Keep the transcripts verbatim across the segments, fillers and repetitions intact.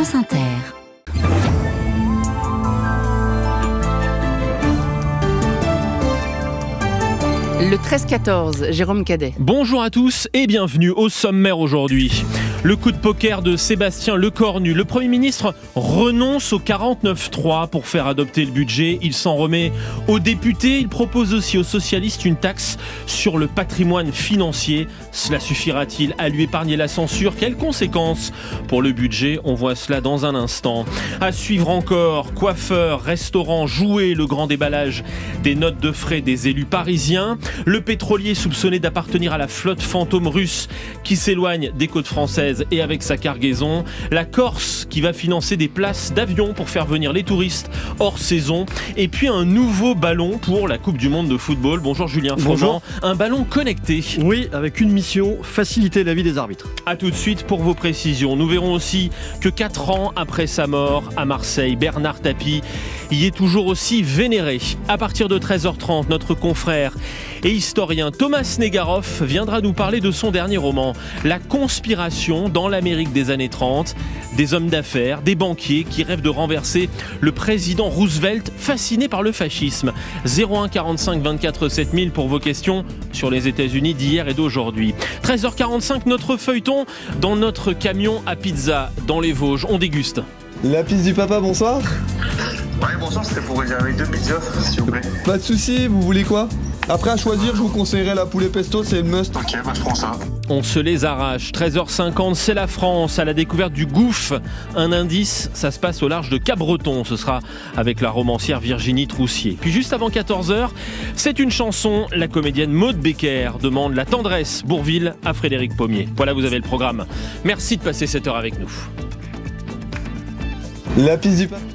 France Inter. Le treize quatorze, Jérôme Cadet. Bonjour à tous et bienvenue au sommaire aujourd'hui. Le coup de poker de Sébastien Lecornu. Le Premier ministre renonce au quarante-neuf trois pour faire adopter le budget. Il s'en remet aux députés. Il propose aussi aux socialistes une taxe sur le patrimoine financier. Cela suffira-t-il à lui épargner la censure ? Quelles conséquences pour le budget ? On voit cela dans un instant. À suivre encore, coiffeurs, restaurants, jouets, le grand déballage des notes de frais des élus parisiens. Le pétrolier soupçonné d'appartenir à la flotte fantôme russe qui s'éloigne des côtes françaises et avec sa cargaison. La Corse qui va financer des places d'avion pour faire venir les touristes hors saison. Et puis un nouveau ballon pour la Coupe du Monde de football. Bonjour Julien Froment. Un ballon connecté. Oui, avec une mission, faciliter la vie des arbitres. A tout de suite pour vos précisions. Nous verrons aussi que quatre ans après sa mort à Marseille, Bernard Tapie y est toujours aussi vénéré. À partir de treize heures trente, notre confrère et historien Thomas Negaroff viendra nous parler de son dernier roman, La conspiration dans l'Amérique des années trente. Des hommes d'affaires, des banquiers qui rêvent de renverser le président Roosevelt fasciné par le fascisme. zéro un quarante-cinq vingt-quatre sept mille pour vos questions sur les États-Unis d'hier et d'aujourd'hui. treize heures quarante-cinq, notre feuilleton dans notre camion à pizza dans les Vosges. On déguste. La pizza du papa, bonsoir. Ouais, bonsoir, c'était pour réserver deux pizzas, s'il vous plaît. Pas de soucis, vous voulez quoi ? Après, à choisir, je vous conseillerais la poulet pesto, c'est une must. Ok, bah je prends ça. On se les arrache. treize heures cinquante, c'est la France à la découverte du gouffre. Un indice, ça se passe au large de Cap-Breton. Ce sera avec la romancière Virginie Troussier. Puis juste avant quatorze heures, c'est une chanson. La comédienne Maude Becker demande la tendresse Bourvil à Frédéric Pommier. Voilà, vous avez le programme. Merci de passer cette heure avec nous. La pizza du papa.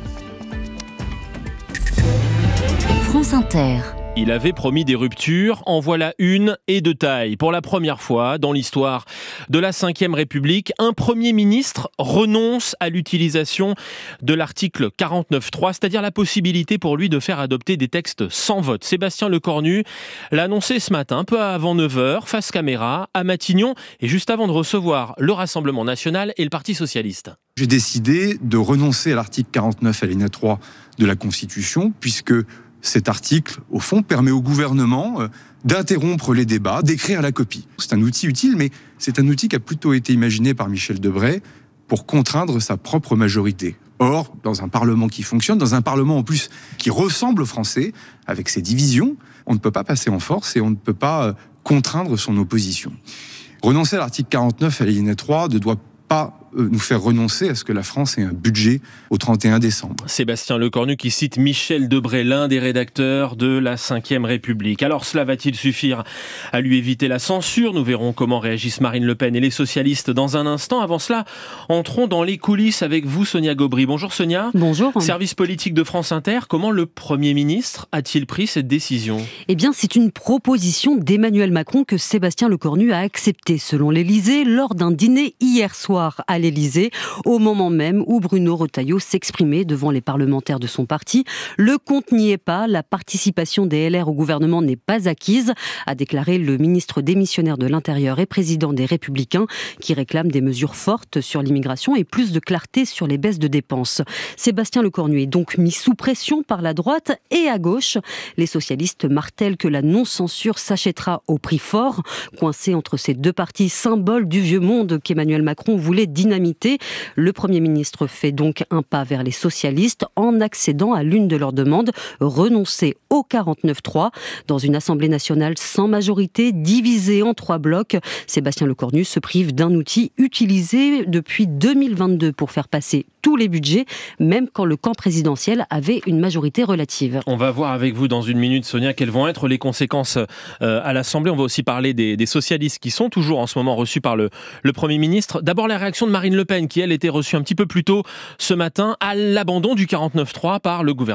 France Inter. Il avait promis des ruptures, en voilà une et de taille. Pour la première fois dans l'histoire de la cinquième République, un Premier ministre renonce à l'utilisation de l'article quarante-neuf trois, c'est-à-dire la possibilité pour lui de faire adopter des textes sans vote. Sébastien Lecornu l'a annoncé ce matin, peu avant neuf heures, face caméra, à Matignon, et juste avant de recevoir le Rassemblement national et le Parti socialiste. J'ai décidé de renoncer à l'article quarante-neuf alinéa trois de la Constitution, puisque cet article, au fond, permet au gouvernement euh, d'interrompre les débats, d'écrire la copie. C'est un outil utile, mais c'est un outil qui a plutôt été imaginé par Michel Debré pour contraindre sa propre majorité. Or, dans un Parlement qui fonctionne, dans un Parlement en plus qui ressemble aux Français, avec ses divisions, on ne peut pas passer en force et on ne peut pas euh, contraindre son opposition. Renoncer à l'article quarante-neuf alinéa trois ne doit pas nous faire renoncer à ce que la France ait un budget au trente et un décembre. Sébastien Lecornu qui cite Michel Debré, l'un des rédacteurs de la cinquième République. Alors cela va-t-il suffire à lui éviter la censure ? Nous verrons comment réagissent Marine Le Pen et les socialistes dans un instant. Avant cela, entrons dans les coulisses avec vous, Sonia Gobry. Bonjour Sonia. Bonjour. Service politique de France Inter, comment le Premier ministre a-t-il pris cette décision ? Eh bien, c'est une proposition d'Emmanuel Macron que Sébastien Lecornu a acceptée, selon l'Élysée, lors d'un dîner hier soir à l'Élysée, au moment même où Bruno Retailleau s'exprimait devant les parlementaires de son parti. Le compte n'y est pas, la participation des L R au gouvernement n'est pas acquise, a déclaré le ministre démissionnaire de l'Intérieur et président des Républicains, qui réclame des mesures fortes sur l'immigration et plus de clarté sur les baisses de dépenses. Sébastien Lecornu est donc mis sous pression par la droite et à gauche. Les socialistes martèlent que la non-censure s'achètera au prix fort, coincé entre ces deux partis symboles du vieux monde qu'Emmanuel Macron voulait dynamiter. Le Premier ministre fait donc un pas vers les socialistes en accédant à l'une de leurs demandes, renoncer au quarante-neuf trois. Dans une Assemblée nationale sans majorité, divisée en trois blocs, Sébastien Lecornu se prive d'un outil utilisé depuis deux mille vingt-deux pour faire passer tous les budgets, même quand le camp présidentiel avait une majorité relative. On va voir avec vous dans une minute, Sonia, quelles vont être les conséquences euh, à l'Assemblée. On va aussi parler des, des socialistes qui sont toujours en ce moment reçus par le, le Premier ministre. D'abord, la réaction de Marine Le Pen, qui elle était reçue un petit peu plus tôt ce matin à l'abandon du quarante-neuf trois par le gouvernement.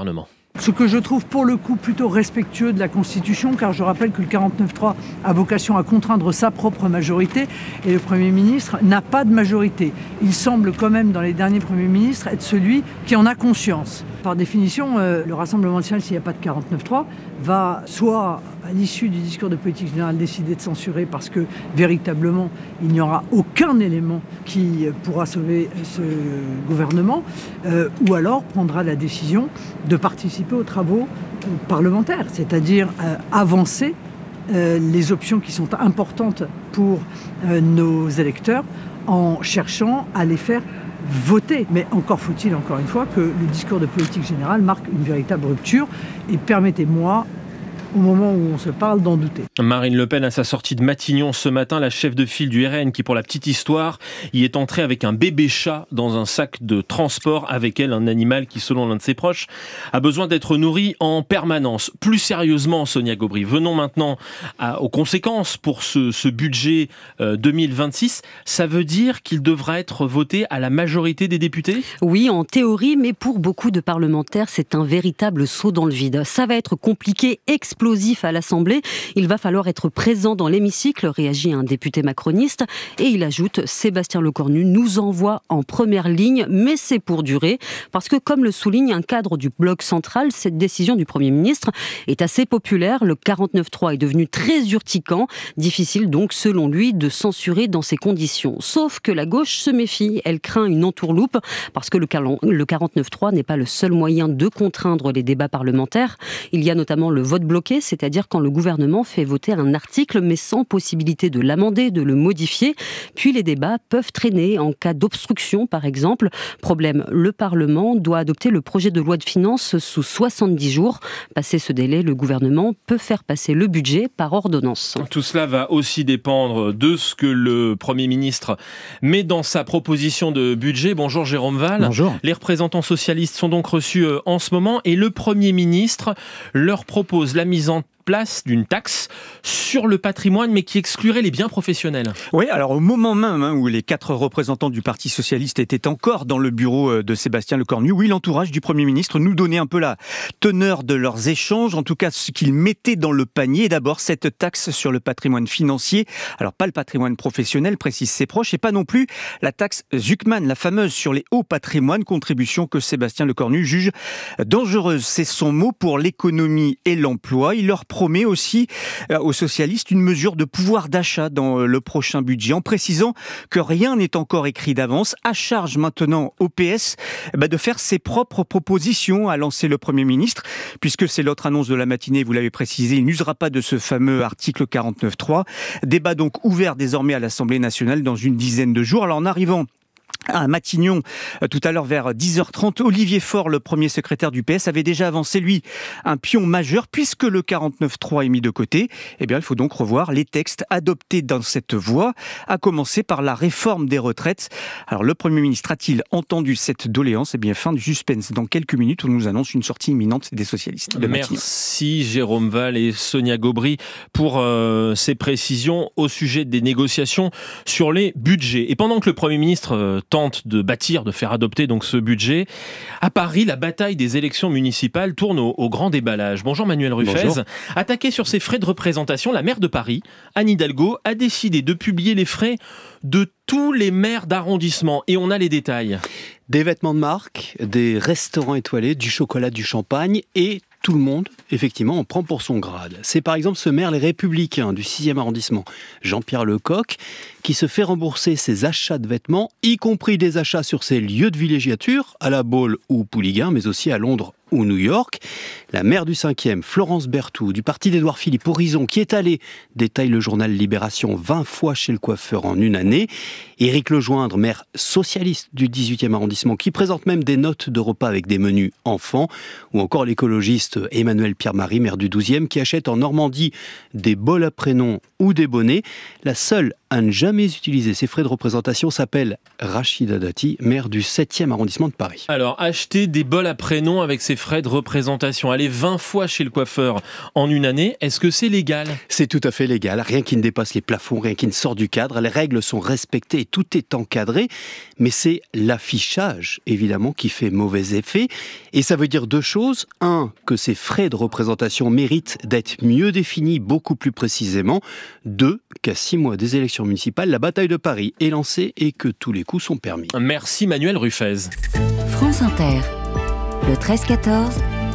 Ce que je trouve pour le coup plutôt respectueux de la Constitution, car je rappelle que le quarante-neuf trois a vocation à contraindre sa propre majorité et le Premier ministre n'a pas de majorité. Il semble quand même dans les derniers Premiers ministres être celui qui en a conscience. Par définition, euh, le Rassemblement national, s'il n'y a pas de quarante-neuf trois, va soit à l'issue du discours de politique générale décider de censurer parce que véritablement il n'y aura aucun élément qui pourra sauver ce gouvernement, euh, ou alors prendra la décision de participer aux travaux euh, parlementaires, c'est-à-dire euh, avancer euh, les options qui sont importantes pour euh, nos électeurs en cherchant à les faire voter. Mais encore faut-il, encore une fois, que le discours de politique générale marque une véritable rupture. Et permettez-moi, au moment où on se parle, d'en douter. Marine Le Pen, à sa sortie de Matignon ce matin, la chef de file du R N, qui pour la petite histoire, y est entrée avec un bébé chat dans un sac de transport, avec elle un animal qui, selon l'un de ses proches, a besoin d'être nourri en permanence. Plus sérieusement, Sonia Gobry, venons maintenant à, aux conséquences pour ce, ce budget euh, deux mille vingt-six. Ça veut dire qu'il devra être voté à la majorité des députés ? Oui, en théorie, mais pour beaucoup de parlementaires, c'est un véritable saut dans le vide. Ça va être compliqué, explosif à l'Assemblée. Il va falloir être présent dans l'hémicycle, réagit un député macroniste. Et il ajoute, Sébastien Lecornu nous envoie en première ligne, mais c'est pour durer. Parce que, comme le souligne un cadre du bloc central, cette décision du Premier ministre est assez populaire. Le quarante-neuf trois est devenu très urticant. Difficile donc, selon lui, de censurer dans ces conditions. Sauf que la gauche se méfie. Elle craint une entourloupe parce que le quarante-neuf trois n'est pas le seul moyen de contraindre les débats parlementaires. Il y a notamment le vote bloqué, c'est-à-dire quand le gouvernement fait voter un article mais sans possibilité de l'amender, de le modifier. Puis les débats peuvent traîner en cas d'obstruction, par exemple. Problème, le Parlement doit adopter le projet de loi de finances sous soixante-dix jours. Passé ce délai, le gouvernement peut faire passer le budget par ordonnance. Tout cela va aussi dépendre de ce que le Premier ministre met dans sa proposition de budget. Bonjour Jérôme Valls. Bonjour. Les représentants socialistes sont donc reçus en ce moment et le Premier ministre leur propose la mise en place d'une taxe sur le patrimoine, mais qui exclurait les biens professionnels. Oui, alors au moment même hein, où les quatre représentants du Parti socialiste étaient encore dans le bureau de Sébastien Lecornu, oui, l'entourage du Premier ministre nous donnait un peu la teneur de leurs échanges, en tout cas ce qu'ils mettaient dans le panier. D'abord, cette taxe sur le patrimoine financier, alors pas le patrimoine professionnel, précisent ses proches, et pas non plus la taxe Zuckman, la fameuse sur les hauts patrimoines, contribution que Sébastien Lecornu juge dangereuse. C'est son mot pour l'économie et l'emploi. Il leur promet aussi euh, aux socialistes une mesure de pouvoir d'achat dans euh, le prochain budget, en précisant que rien n'est encore écrit d'avance. À charge maintenant au P S bah, de faire ses propres propositions, a lancé le Premier ministre, puisque c'est l'autre annonce de la matinée, vous l'avez précisé, il n'usera pas de ce fameux article quarante-neuf trois. Débat donc ouvert désormais à l'Assemblée nationale dans une dizaine de jours. Alors en arrivant à Matignon, tout à l'heure vers dix heures trente, Olivier Faure, le premier secrétaire du P S, avait déjà avancé, lui, un pion majeur, puisque le quarante-neuf trois est mis de côté. Eh bien, il faut donc revoir les textes adoptés dans cette voie, à commencer par la réforme des retraites. Alors, le Premier ministre a-t-il entendu cette doléance ? Eh bien, fin du suspense dans quelques minutes, où on nous annonce une sortie imminente des socialistes de Matignon. Merci Jérôme Valls et Sonia Gobry pour euh, ces précisions au sujet des négociations sur les budgets. Et pendant que le Premier ministre euh, tente de bâtir, de faire adopter donc ce budget. À Paris, la bataille des élections municipales tourne au, au grand déballage. Bonjour Manuel Ruffez. Bonjour. Attaquée sur ses frais de représentation, la maire de Paris, Anne Hidalgo, a décidé de publier les frais de tous les maires d'arrondissement. Et on a les détails. Des vêtements de marque, des restaurants étoilés, du chocolat, du champagne et tout le monde, effectivement, en prend pour son grade. C'est par exemple ce maire Les Républicains du sixième arrondissement, Jean-Pierre Lecoq, qui se fait rembourser ses achats de vêtements, y compris des achats sur ses lieux de villégiature, à La Baule ou Pouliguen, mais aussi à Londres ou New York. La maire du cinquième, Florence Berthoud, du parti d'Édouard Philippe, Horizon, qui est allée, détaille le journal Libération, vingt fois chez le coiffeur en une année. Éric Lejoindre, maire socialiste du dix-huitième arrondissement, qui présente même des notes de repas avec des menus enfants. Ou encore l'écologiste Emmanuel Pierre-Marie, maire du douzième, qui achète en Normandie des bols à prénom ou des bonnets. La seule à ne jamais utiliser ces frais de représentation s'appelle Rachida Dati, maire du septième arrondissement de Paris. Alors, acheter des bols à prénom avec ses frais de représentation. Aller vingt fois chez le coiffeur en une année, est-ce que c'est légal ? C'est tout à fait légal. Rien qui ne dépasse les plafonds, rien qui ne sort du cadre. Les règles sont respectées et tout est encadré. Mais c'est l'affichage, évidemment, qui fait mauvais effet. Et ça veut dire deux choses. Un, que ces frais de représentation méritent d'être mieux définis, beaucoup plus précisément. Deux, qu'à six mois des élections municipales, la bataille de Paris est lancée et que tous les coups sont permis. Merci Manuel Ruffez. France Inter, le treize quatorze,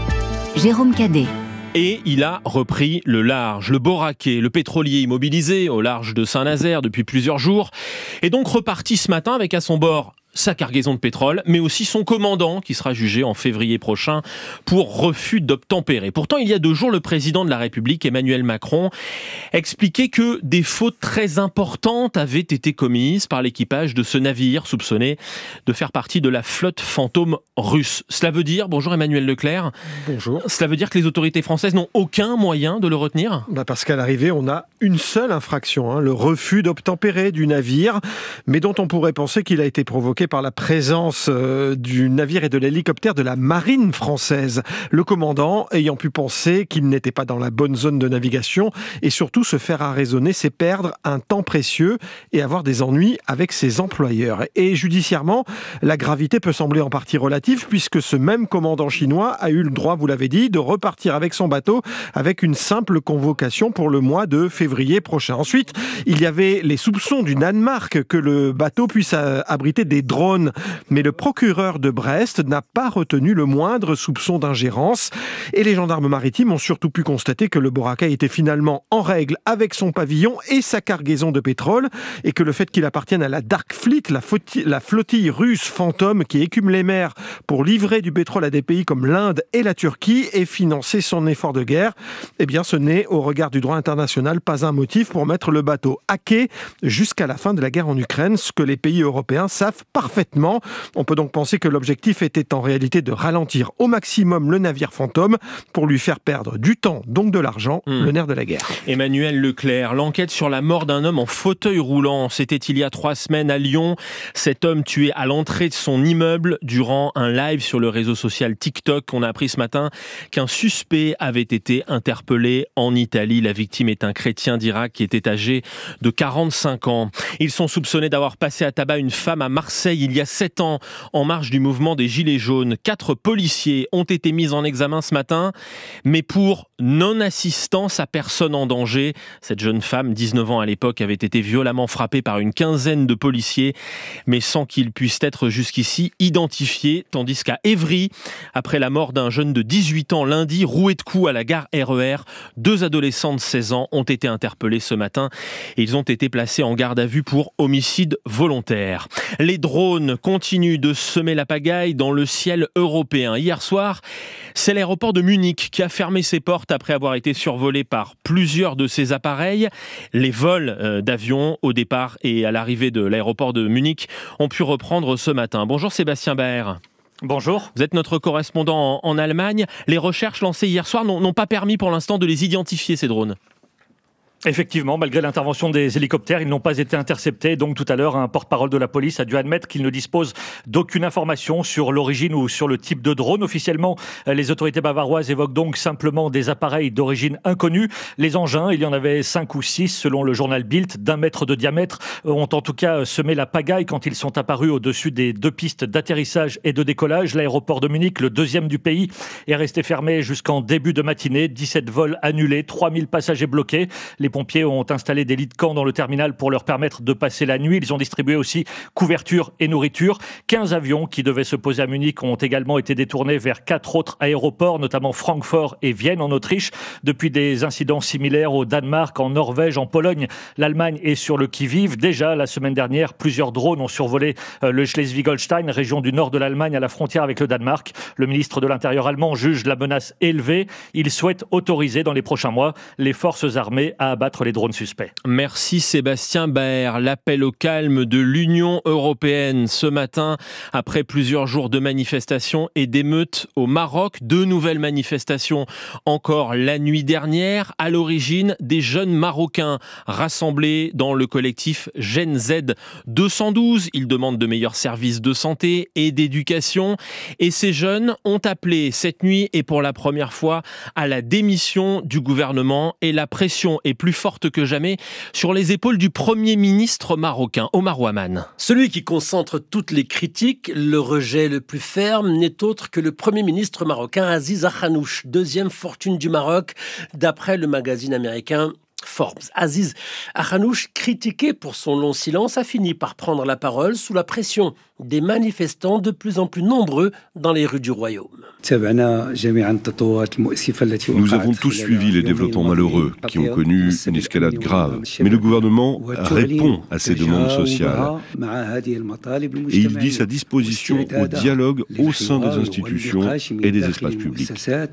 Jérôme Cadet. Et il a repris le large. Le Boracay, le pétrolier immobilisé au large de Saint-Nazaire depuis plusieurs jours, est donc reparti ce matin avec à son bord sa cargaison de pétrole, mais aussi son commandant qui sera jugé en février prochain pour refus d'obtempérer. Pourtant, il y a deux jours, le président de la République, Emmanuel Macron, expliquait que des fautes très importantes avaient été commises par l'équipage de ce navire soupçonné de faire partie de la flotte fantôme russe. Cela veut dire, bonjour Emmanuel Leclerc, Bonjour. Cela veut dire que les autorités françaises n'ont aucun moyen de le retenir ? Bah parce qu'à l'arrivée, on a une seule infraction, hein, le refus d'obtempérer du navire, mais dont on pourrait penser qu'il a été provoqué par la présence euh, du navire et de l'hélicoptère de la marine française. Le commandant ayant pu penser qu'il n'était pas dans la bonne zone de navigation et surtout se faire arraisonner, c'est perdre un temps précieux et avoir des ennuis avec ses employeurs. Et judiciairement, la gravité peut sembler en partie relative puisque ce même commandant chinois a eu le droit, vous l'avez dit, de repartir avec son bateau avec une simple convocation pour le mois de février prochain. Ensuite, il y avait les soupçons du Danemark que le bateau puisse abriter des drones. Mais le procureur de Brest n'a pas retenu le moindre soupçon d'ingérence. Et les gendarmes maritimes ont surtout pu constater que le Boracay était finalement en règle avec son pavillon et sa cargaison de pétrole, et que le fait qu'il appartienne à la Dark Fleet, la, flottille, la flottille russe fantôme qui écume les mers pour livrer du pétrole à des pays comme l'Inde et la Turquie et financer son effort de guerre, eh bien ce n'est, au regard du droit international, pas un motif pour mettre le bateau à quai jusqu'à la fin de la guerre en Ukraine, ce que les pays européens savent parfaitement. On peut donc penser que l'objectif était en réalité de ralentir au maximum le navire fantôme pour lui faire perdre du temps, donc de l'argent, mmh. le nerf de la guerre. Emmanuel Leclerc, l'enquête sur la mort d'un homme en fauteuil roulant, c'était il y a trois semaines à Lyon. Cet homme tué à l'entrée de son immeuble durant un live sur le réseau social TikTok. On a appris ce matin qu'un suspect avait été interpellé en Italie. La victime est un chrétien d'Irak qui était âgé de quarante-cinq ans. Ils sont soupçonnés d'avoir passé à tabac une femme à Marseille il y a sept ans, en marge du mouvement des Gilets jaunes. Quatre policiers ont été mis en examen ce matin, mais pour non-assistance à personne en danger. Cette jeune femme, dix-neuf ans à l'époque, avait été violemment frappée par une quinzaine de policiers, mais sans qu'ils puissent être jusqu'ici identifiés. Tandis qu'à Évry, après la mort d'un jeune de dix-huit ans lundi, roué de coups à la gare R E R, deux adolescents de seize ans ont été interpellés ce matin et ils ont été placés en garde à vue pour homicide volontaire. Les drones continuent de semer la pagaille dans le ciel européen. Hier soir, c'est l'aéroport de Munich qui a fermé ses portes après avoir été survolé par plusieurs de ses appareils. Les vols d'avions au départ et à l'arrivée de l'aéroport de Munich ont pu reprendre ce matin. Bonjour Sébastien Baer. Bonjour. Vous êtes notre correspondant en, en Allemagne. Les recherches lancées hier soir n'ont, n'ont pas permis pour l'instant de les identifier, ces drones. Effectivement, malgré l'intervention des hélicoptères, ils n'ont pas été interceptés. Donc tout à l'heure, un porte-parole de la police a dû admettre qu'il ne dispose d'aucune information sur l'origine ou sur le type de drone. Officiellement, les autorités bavaroises évoquent donc simplement des appareils d'origine inconnue. Les engins, il y en avait cinq ou six selon le journal Bild, d'un mètre de diamètre, ont en tout cas semé la pagaille quand ils sont apparus au-dessus des deux pistes d'atterrissage et de décollage. L'aéroport de Munich, le deuxième du pays, est resté fermé jusqu'en début de matinée. dix-sept vols annulés, trois mille passagers bloqués. Les pompiers ont installé des lits de camp dans le terminal pour leur permettre de passer la nuit. Ils ont distribué aussi couverture et nourriture. quinze avions qui devaient se poser à Munich ont également été détournés vers quatre autres aéroports, notamment Francfort et Vienne en Autriche. Depuis des incidents similaires au Danemark, en Norvège, en Pologne, l'Allemagne est sur le qui-vive. Déjà, la semaine dernière, plusieurs drones ont survolé le Schleswig-Holstein, région du nord de l'Allemagne à la frontière avec le Danemark. Le ministre de l'Intérieur allemand juge la menace élevée. Il souhaite autoriser dans les prochains mois les forces armées à abattre abattre les drones suspects. Merci Sébastien Baer. L'appel au calme de l'Union européenne ce matin, après plusieurs jours de manifestations et d'émeutes au Maroc. Deux nouvelles manifestations encore la nuit dernière, à l'origine des jeunes Marocains rassemblés dans le collectif Gen Z deux cent douze. Ils demandent de meilleurs services de santé et d'éducation. Et ces jeunes ont appelé cette nuit et pour la première fois à la démission du gouvernement, et la pression est plus forte que jamais sur les épaules du Premier ministre marocain, Omar Ouaman. Celui qui concentre toutes les critiques, le rejet le plus ferme, n'est autre que le Premier ministre marocain Aziz Akhanouch, deuxième fortune du Maroc, d'après le magazine américain Forbes. Aziz Akhanouch, critiqué pour son long silence, a fini par prendre la parole sous la pression des manifestants de plus en plus nombreux dans les rues du royaume. Nous avons tous suivi les développements malheureux qui ont connu une escalade grave. Mais le gouvernement répond à ces demandes sociales et il dit sa disposition au dialogue au sein des institutions et des espaces publics.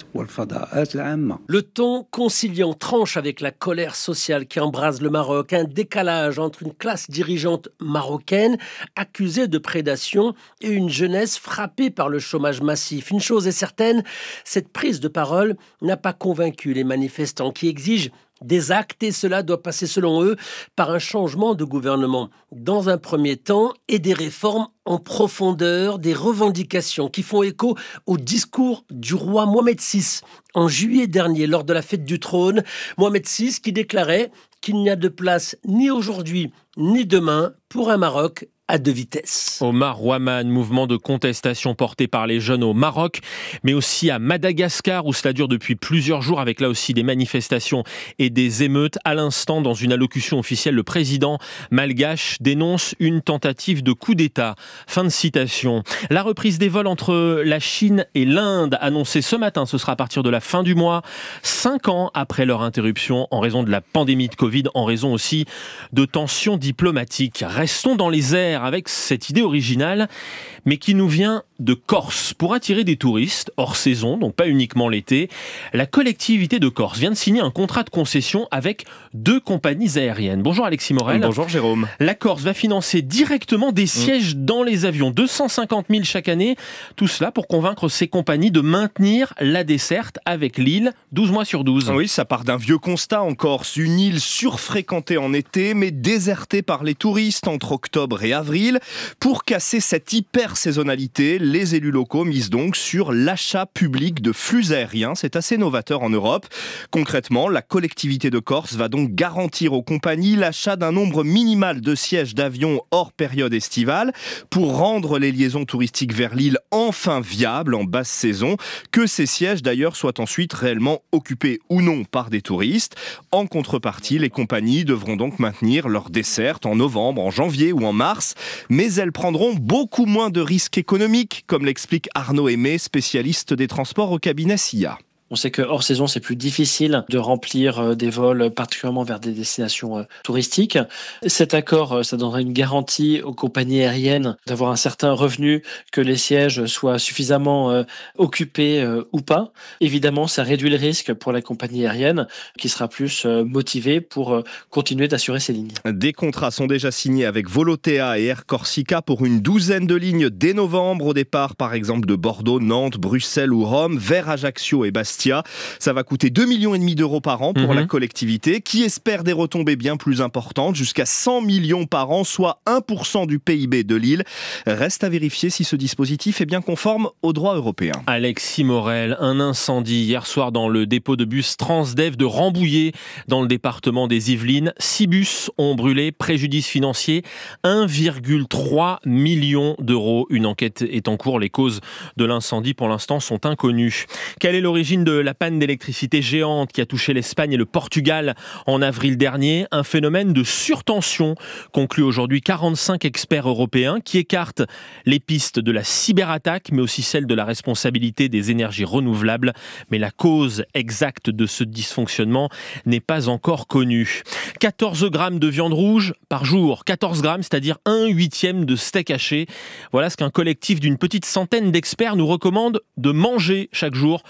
Le ton conciliant tranche avec la colère sociale qui embrase le Maroc, un décalage entre une classe dirigeante marocaine accusée de prédation et une jeunesse frappée par le chômage massif. Une chose est certaine, cette prise de parole n'a pas convaincu les manifestants qui exigent des actes, et cela doit passer selon eux par un changement de gouvernement dans un premier temps et des réformes en profondeur, des revendications qui font écho au discours du roi Mohamed six en juillet dernier lors de la fête du trône. Mohamed six qui déclarait qu'il n'y a de place ni aujourd'hui ni demain pour un Maroc à deux vitesses. Omar Ouaman, mouvement de contestation porté par les jeunes au Maroc, mais aussi à Madagascar où cela dure depuis plusieurs jours avec là aussi des manifestations et des émeutes. À l'instant, dans une allocution officielle, le président malgache dénonce une tentative de coup d'État. Fin de citation. La reprise des vols entre la Chine et l'Inde, annoncée ce matin, ce sera à partir de la fin du mois, cinq ans après leur interruption en raison de la pandémie de Covid, en raison aussi de tensions diplomatiques. Restons dans les airs avec cette idée originale, mais qui nous vient de Corse. Pour attirer des touristes hors saison, donc pas uniquement l'été, la collectivité de Corse vient de signer un contrat de concession avec deux compagnies aériennes. Bonjour Alexis Morel. Bonjour Jérôme. La Corse va financer directement des sièges mmh. dans les avions, deux cent cinquante mille chaque année. Tout cela pour convaincre ces compagnies de maintenir la desserte avec l'île douze mois sur douze. Oui, ça part d'un vieux constat en Corse, une île surfréquentée en été, mais désertée par les touristes entre octobre et avril. Pour casser cette hyper-saisonnalité, les élus locaux misent donc sur l'achat public de flux aériens. C'est assez novateur en Europe. Concrètement, la collectivité de Corse va donc garantir aux compagnies l'achat d'un nombre minimal de sièges d'avions hors période estivale pour rendre les liaisons touristiques vers l'île enfin viables en basse saison. Que ces sièges d'ailleurs soient ensuite réellement occupés ou non par des touristes. En contrepartie, les compagnies devront donc maintenir leur desserte en novembre, en janvier ou en mars. Mais elles prendront beaucoup moins de risques économiques, comme l'explique Arnaud Aimé, spécialiste des transports au cabinet S I A. On sait que hors saison, c'est plus difficile de remplir des vols, particulièrement vers des destinations touristiques. Cet accord, ça donnerait une garantie aux compagnies aériennes d'avoir un certain revenu, que les sièges soient suffisamment occupés ou pas. Évidemment, ça réduit le risque pour la compagnie aérienne, qui sera plus motivée pour continuer d'assurer ses lignes. Des contrats sont déjà signés avec Volotea et Air Corsica pour une douzaine de lignes dès novembre, au départ par exemple de Bordeaux, Nantes, Bruxelles ou Rome, vers Ajaccio et Bastia. Ça va coûter deux virgule cinq millions d'euros par an pour mmh. la collectivité, qui espère des retombées bien plus importantes, jusqu'à cent millions par an, soit un pour cent du P I B de l'île. Reste à vérifier si ce dispositif est bien conforme au droit européen. Alexis Morel, un incendie hier soir dans le dépôt de bus Transdev de Rambouillet, dans le département des Yvelines. Six bus ont brûlé, préjudice financier un virgule trois million d'euros. Une enquête est en cours. Les causes de l'incendie, pour l'instant, sont inconnues. Quelle est l'origine de la panne d'électricité géante qui a touché l'Espagne et le Portugal en avril dernier? Un phénomène de surtension, conclut aujourd'hui quarante-cinq experts européens qui écartent les pistes de la cyberattaque, mais aussi celle de la responsabilité des énergies renouvelables. Mais la cause exacte de ce dysfonctionnement n'est pas encore connue. quatorze grammes de viande rouge par jour, quatorze grammes, c'est-à-dire un huitième de steak haché. Voilà ce qu'un collectif d'une petite centaine d'experts nous recommande de manger chaque jour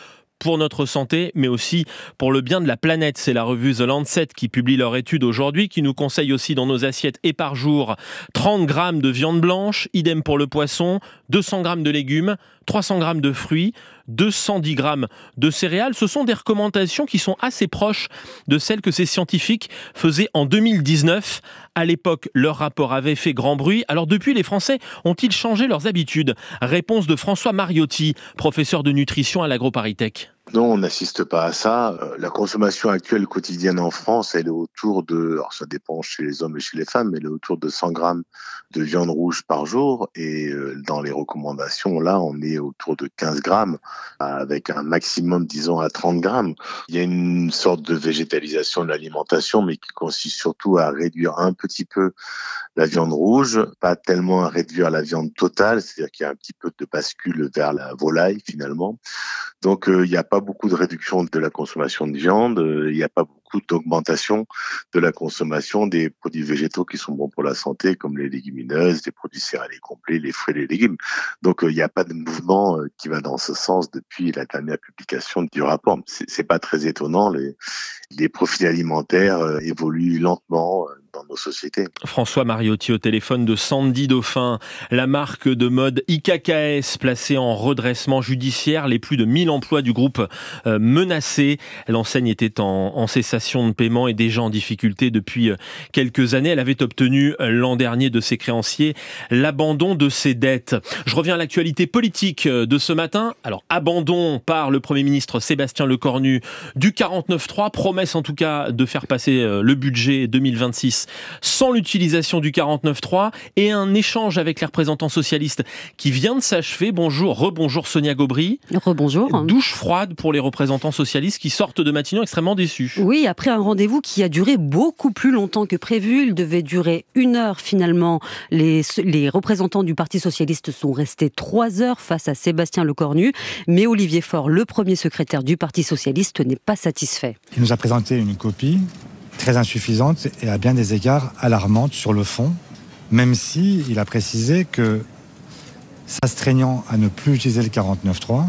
pour notre santé, mais aussi pour le bien de la planète. C'est la revue The Lancet qui publie leur étude aujourd'hui, qui nous conseille aussi dans nos assiettes et par jour trente grammes de viande blanche, idem pour le poisson, deux cents grammes de légumes, trois cents grammes de fruits, deux cent dix grammes de céréales. Ce sont des recommandations qui sont assez proches de celles que ces scientifiques faisaient en deux mille dix-neuf. À l'époque, leur rapport avait fait grand bruit. Alors depuis, les Français ont-ils changé leurs habitudes ? Réponse de François Mariotti, professeur de nutrition à l'AgroParisTech. Non, on n'assiste pas à ça. La consommation actuelle quotidienne en France, elle est autour de, alors ça dépend chez les hommes et chez les femmes, mais elle est autour de cent grammes de viande rouge par jour. Et dans les recommandations, là, on est autour de quinze grammes, avec un maximum, disons, à trente grammes. Il y a une sorte de végétalisation de l'alimentation, mais qui consiste surtout à réduire un petit peu la viande rouge, pas tellement à réduire la viande totale, c'est-à-dire qu'il y a un petit peu de bascule vers la volaille, finalement. Donc, euh, il n'y a pas beaucoup de réduction de la consommation de viande, euh, il n'y a pas beaucoup d'augmentation de la consommation des produits végétaux qui sont bons pour la santé, comme les légumineuses, les produits céréaliers complets, les fruits et les légumes. Donc, euh, il n'y a pas de mouvement euh, qui va dans ce sens depuis la dernière publication du rapport. C'est, c'est pas très étonnant, les, les profils alimentaires euh, évoluent lentement euh, dans nos sociétés. François Mariotti au téléphone de Sandy Dauphin, la marque de mode I K K S placée en redressement judiciaire, les plus de mille emplois du groupe euh, menacés. L'enseigne était en, en cessation de paiement et déjà en difficulté depuis quelques années. Elle avait obtenu l'an dernier de ses créanciers l'abandon de ses dettes. Je reviens à l'actualité politique de ce matin. Alors, abandon par le Premier ministre Sébastien Lecornu du quarante-neuf trois, promesse en tout cas de faire passer le budget deux mille vingt-six sans l'utilisation du quarante-neuf trois, et un échange avec les représentants socialistes qui vient de s'achever. Bonjour, rebonjour Sonia Gaubry. Rebonjour. Douche froide pour les représentants socialistes qui sortent de Matignon extrêmement déçus. Oui, après un rendez-vous qui a duré beaucoup plus longtemps que prévu, il devait durer une heure finalement. Les, les représentants du Parti socialiste sont restés trois heures face à Sébastien Lecornu, mais Olivier Faure, le premier secrétaire du Parti socialiste, n'est pas satisfait. Il nous a présenté une copie très insuffisante et à bien des égards alarmante sur le fond, même si il a précisé que, s'astreignant à ne plus utiliser le quarante-neuf trois,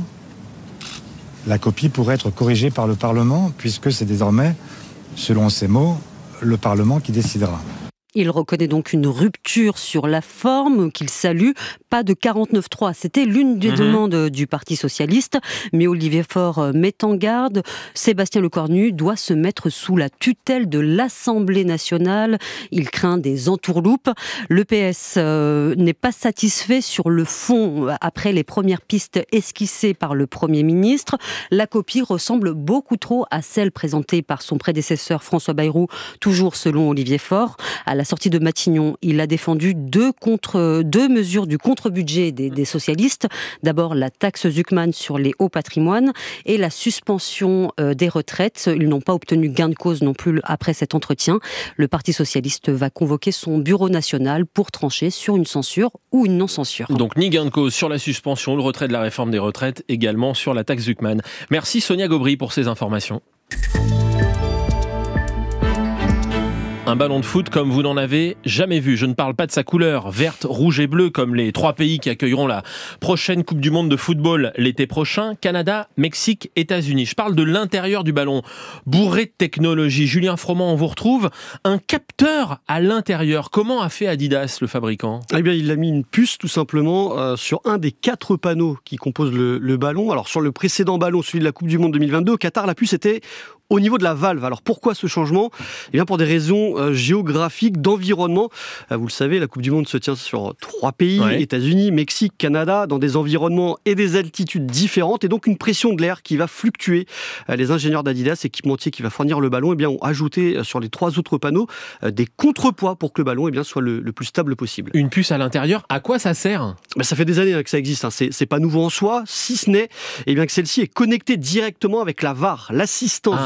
la copie pourrait être corrigée par le Parlement, puisque c'est désormais, selon ses mots, le Parlement qui décidera. Il reconnaît donc une rupture sur la forme qu'il salue. Pas de quarante-neuf trois, c'était l'une des mmh. demandes du Parti socialiste. Mais Olivier Faure met en garde, Sébastien Lecornu doit se mettre sous la tutelle de l'Assemblée nationale. Il craint des entourloupes. Le P S euh, n'est pas satisfait sur le fond après les premières pistes esquissées par le Premier ministre. La copie ressemble beaucoup trop à celle présentée par son prédécesseur François Bayrou, toujours selon Olivier Faure. À la sortie de Matignon, il a défendu deux, contre, deux mesures du contre-budget des, des socialistes. D'abord, la taxe Zuckman sur les hauts patrimoines et la suspension euh, des retraites. Ils n'ont pas obtenu gain de cause non plus après cet entretien. Le Parti socialiste va convoquer son bureau national pour trancher sur une censure ou une non-censure. Donc, ni gain de cause sur la suspension, le retrait de la réforme des retraites, également sur la taxe Zuckman. Merci Sonia Gaubry pour ces informations. Un ballon de foot comme vous n'en avez jamais vu. Je ne parle pas de sa couleur, verte, rouge et bleue, comme les trois pays qui accueilleront la prochaine Coupe du Monde de football l'été prochain. Canada, Mexique, États-Unis. Je parle de l'intérieur du ballon, bourré de technologie. Julien Froment, on vous retrouve. Un capteur à l'intérieur. Comment a fait Adidas, le fabricant ? Eh bien, il a mis une puce, tout simplement, euh, sur un des quatre panneaux qui composent le, le ballon. Alors, sur le précédent ballon, celui de la Coupe du Monde deux mille vingt-deux, au Qatar, la puce était au niveau de la valve. Alors pourquoi ce changement ? Eh bien pour des raisons euh, géographiques, d'environnement. Euh, vous le savez, la Coupe du Monde se tient sur trois pays, ouais. États-Unis, Mexique, Canada, dans des environnements et des altitudes différentes, et donc une pression de l'air qui va fluctuer. Euh, les ingénieurs d'Adidas, équipementier qui va fournir le ballon, eh bien, ont ajouté euh, sur les trois autres panneaux euh, des contrepoids pour que le ballon eh bien, soit le, le plus stable possible. Une puce à l'intérieur, à quoi ça sert ? Ben, ça fait des années hein, que ça existe, hein. c'est, c'est pas nouveau en soi, si ce n'est eh bien, que celle-ci est connectée directement avec la V A R, l'assistance ah.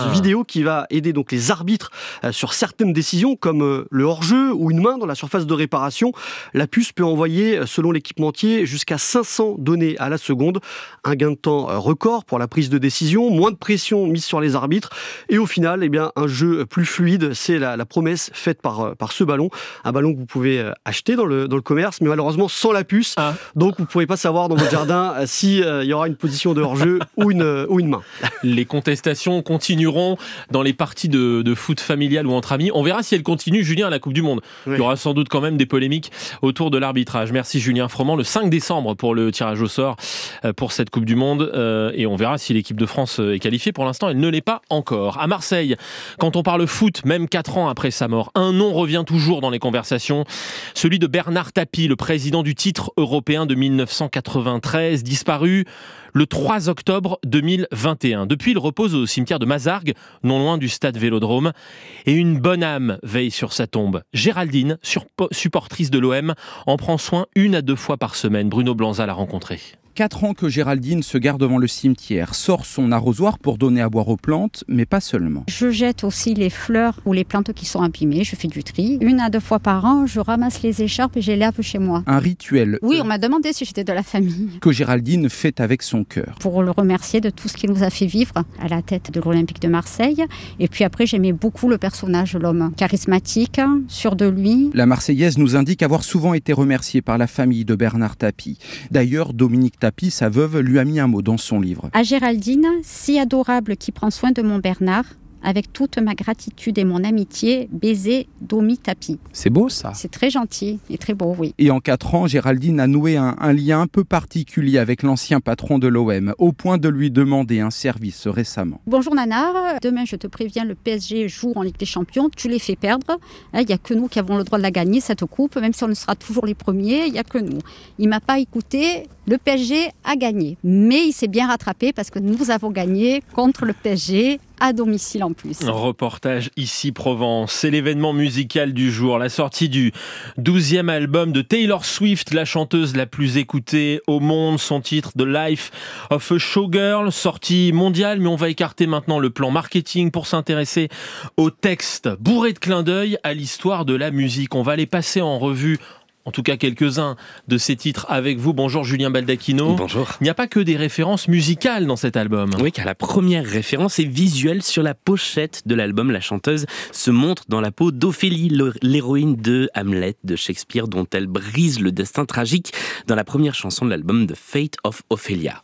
ah. vidéo qui va aider donc les arbitres euh, sur certaines décisions comme euh, le hors-jeu ou une main dans la surface de réparation. La puce peut envoyer, selon l'équipementier, jusqu'à cinq cents données à la seconde. Un gain de temps euh, record pour la prise de décision, moins de pression mise sur les arbitres et au final, eh bien, un jeu plus fluide. C'est la, la promesse faite par, euh, par ce ballon. Un ballon que vous pouvez euh, acheter dans le, dans le commerce, mais malheureusement sans la puce. Ah. Donc vous ne pourrez pas savoir dans votre jardin euh, s'il euh, y aura une position de hors-jeu ou, une, euh, ou une main. Les contestations continueront dans les parties de, de foot familial ou entre amis. On verra si elles continuent, Julien, à la Coupe du Monde. Oui. Il y aura sans doute quand même des polémiques autour de l'arbitrage. Merci Julien Froment. Le cinq décembre pour le tirage au sort pour cette Coupe du Monde. Euh, et on verra si l'équipe de France est qualifiée. Pour l'instant, elle ne l'est pas encore. À Marseille, quand on parle foot, même quatre ans après sa mort, un nom revient toujours dans les conversations. Celui de Bernard Tapie, le président du titre européen de mille neuf cent quatre-vingt-treize, disparu le trois octobre deux mille vingt et un. Depuis, il repose au cimetière de Mazargues, non loin du stade Vélodrome. Et une bonne âme veille sur sa tombe. Géraldine, supportrice de l'O M, en prend soin une à deux fois par semaine. Bruno Blanza l'a rencontrée. Quatre ans que Géraldine se gare devant le cimetière, sort son arrosoir pour donner à boire aux plantes, mais pas seulement. Je jette aussi les fleurs ou les plantes qui sont abîmées, je fais du tri. Une à deux fois par an, je ramasse les écharpes et je les lave chez moi. Un rituel. Oui, on m'a demandé si j'étais de la famille. Que Géraldine fait avec son cœur. Pour le remercier de tout ce qu'il nous a fait vivre à la tête de l'Olympique de Marseille. Et puis après, j'aimais beaucoup le personnage, l'homme charismatique, sûr de lui. La Marseillaise nous indique avoir souvent été remerciée par la famille de Bernard Tapie. D'ailleurs, Dominique Tapie, sa veuve, lui a mis un mot dans son livre. À Géraldine, si adorable qui prend soin de mon Bernard, avec toute ma gratitude et mon amitié, baiser Domi Tapie. C'est beau ça. C'est très gentil et très beau, oui. Et en quatre ans, Géraldine a noué un, un lien un peu particulier avec l'ancien patron de l'O M, au point de lui demander un service récemment. Bonjour Nanar, demain je te préviens, le P S G joue en Ligue des Champions, tu les fais perdre. Il n'y a que nous qui avons le droit de la gagner, cette coupe, même si on ne sera toujours les premiers, il n'y a que nous. Il ne m'a pas écouté, le P S G a gagné. Mais il s'est bien rattrapé parce que nous avons gagné contre le P S G. À domicile en plus. Un reportage ici Provence, c'est l'événement musical du jour, la sortie du douzième album de Taylor Swift, la chanteuse la plus écoutée au monde, son titre The Life of a Showgirl, sortie mondiale, mais on va écarter maintenant le plan marketing pour s'intéresser au texte bourré de clins d'œil à l'histoire de la musique. On va les passer en revue. En tout cas, quelques-uns de ces titres avec vous. Bonjour Julien Baldacchino. Bonjour. Il n'y a pas que des références musicales dans cet album. Oui, car la première référence est visuelle. Sur la pochette de l'album, la chanteuse se montre dans la peau d'Ophélie, l'héroïne de Hamlet de Shakespeare, dont elle brise le destin tragique dans la première chanson de l'album, The Fate of Ophelia.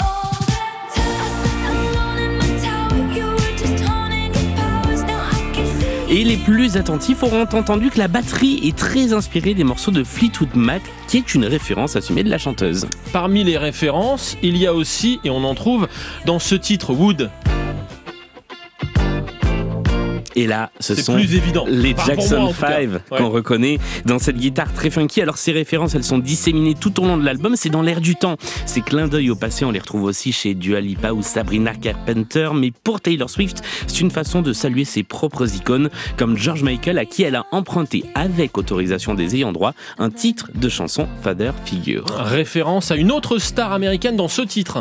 Et les plus attentifs auront entendu que la batterie est très inspirée des morceaux de Fleetwood Mac, qui est une référence assumée de la chanteuse. Parmi les références, il y a aussi, et on en trouve dans ce titre Wood. Et là, ce c'est sont plus évident. les Pas Jackson moi, cinq ouais. qu'on reconnaît dans cette guitare très funky. Alors ces références, elles sont disséminées tout au long de l'album, c'est dans l'air du temps. Ces clins d'œil au passé, on les retrouve aussi chez Dua Lipa ou Sabrina Carpenter, mais pour Taylor Swift, c'est une façon de saluer ses propres icônes, comme George Michael, à qui elle a emprunté, avec autorisation des ayants droit, un titre de chanson Father Figure. Référence à une autre star américaine dans ce titre.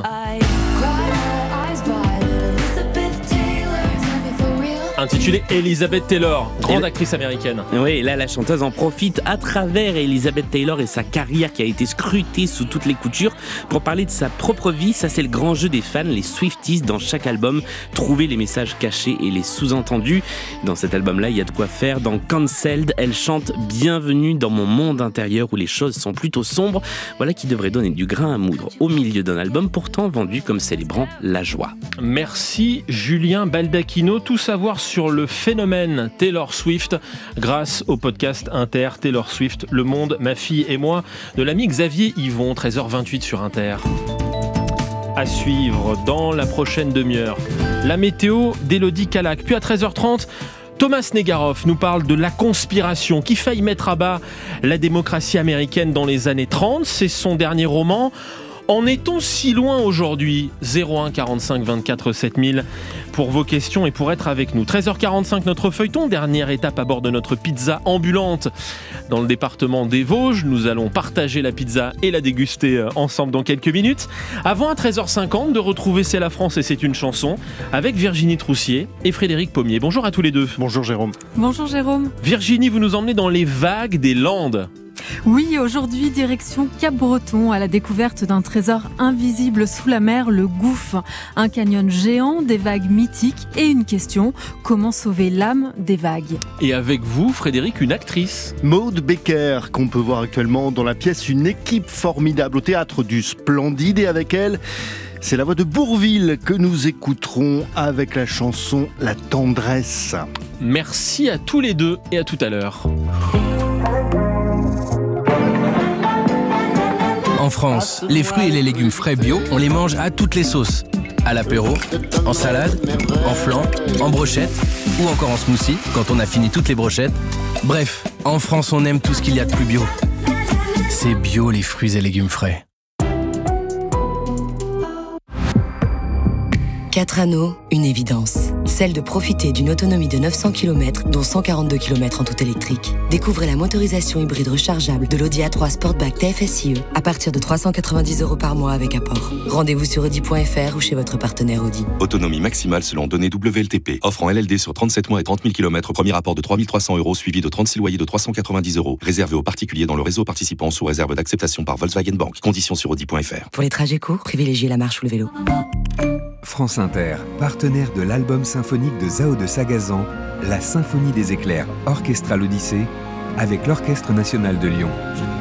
Intitulée Elizabeth Taylor, grande actrice américaine. Oui, et là la chanteuse en profite à travers Elizabeth Taylor et sa carrière qui a été scrutée sous toutes les coutures pour parler de sa propre vie. Ça, c'est le grand jeu des fans, les Swifties, dans chaque album, trouver les messages cachés et les sous-entendus. Dans cet album-là, il y a de quoi faire. Dans Cancelled, elle chante Bienvenue dans mon monde intérieur où les choses sont plutôt sombres. Voilà qui devrait donner du grain à moudre au milieu d'un album pourtant vendu comme célébrant la joie. Merci Julien Baldacchino. Tout savoir sur sur le phénomène Taylor Swift grâce au podcast Inter Taylor Swift, Le Monde, ma fille et moi, de l'ami Xavier Yvon, treize heures vingt-huit sur Inter. À suivre dans la prochaine demi-heure, la météo d'Élodie Calac. Puis à treize heures trente, Thomas Negaroff nous parle de la conspiration qui faillit mettre à bas la démocratie américaine dans les années trente. C'est son dernier roman. En est-on si loin aujourd'hui ? zéro un quarante-cinq vingt-quatre sept mille pour vos questions et pour être avec nous. treize heures quarante-cinq, notre feuilleton, dernière étape à bord de notre pizza ambulante dans le département des Vosges. Nous allons partager la pizza et la déguster ensemble dans quelques minutes. Avant, à treize heures cinquante, de retrouver C'est la France et c'est une chanson avec Virginie Troussier et Frédéric Pommier. Bonjour à tous les deux. Bonjour Jérôme. Bonjour Jérôme. Virginie, vous nous emmenez dans les vagues des Landes. Oui, aujourd'hui, direction Cap-Breton, à la découverte d'un trésor invisible sous la mer, le Gouffre. Un canyon géant, des vagues mythiques et une question, comment sauver l'âme des vagues ? Et avec vous, Frédéric, une actrice. Maude Becker, qu'on peut voir actuellement dans la pièce Une équipe formidable au théâtre du Splendide. Et avec elle, c'est la voix de Bourvil que nous écouterons avec la chanson La tendresse. Merci à tous les deux et à tout à l'heure. En France, les fruits et les légumes frais bio, on les mange à toutes les sauces. À l'apéro, en salade, en flan, en brochette ou encore en smoothie quand on a fini toutes les brochettes. Bref, en France, on aime tout ce qu'il y a de plus bio. C'est bio les fruits et légumes frais. Quatre anneaux, une évidence. Celle de profiter d'une autonomie de neuf cents kilomètres, dont cent quarante-deux kilomètres en tout électrique. Découvrez la motorisation hybride rechargeable de l'Audi A trois Sportback T F S I E à partir de trois cent quatre-vingt-dix euros par mois avec apport. Rendez-vous sur audi point f r ou chez votre partenaire Audi. Autonomie maximale selon données W L T P. Offre en L L D sur trente-sept mois et trente mille kilomètres. Premier rapport de trois mille trois cents euros suivi de trente-six loyers de trois cent quatre-vingt-dix euros. Réservé aux particuliers dans le réseau participant sous réserve d'acceptation par Volkswagen Bank. Conditions sur audi point f r. Pour les trajets courts, privilégiez la marche ou le vélo. France Inter, partenaire de l'album symphonique de Zao de Sagazan, La Symphonie des éclairs, Orchestra l'Odyssée, avec l'Orchestre national de Lyon.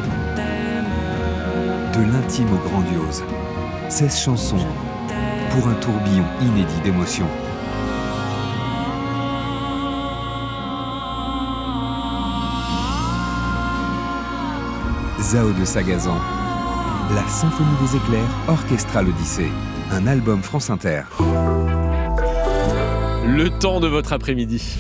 De l'intime au grandiose. seize chansons pour un tourbillon inédit d'émotions. Zao de Sagazan, La Symphonie des éclairs, Orchestra l'Odyssée. Un album France Inter. Le temps de votre après-midi.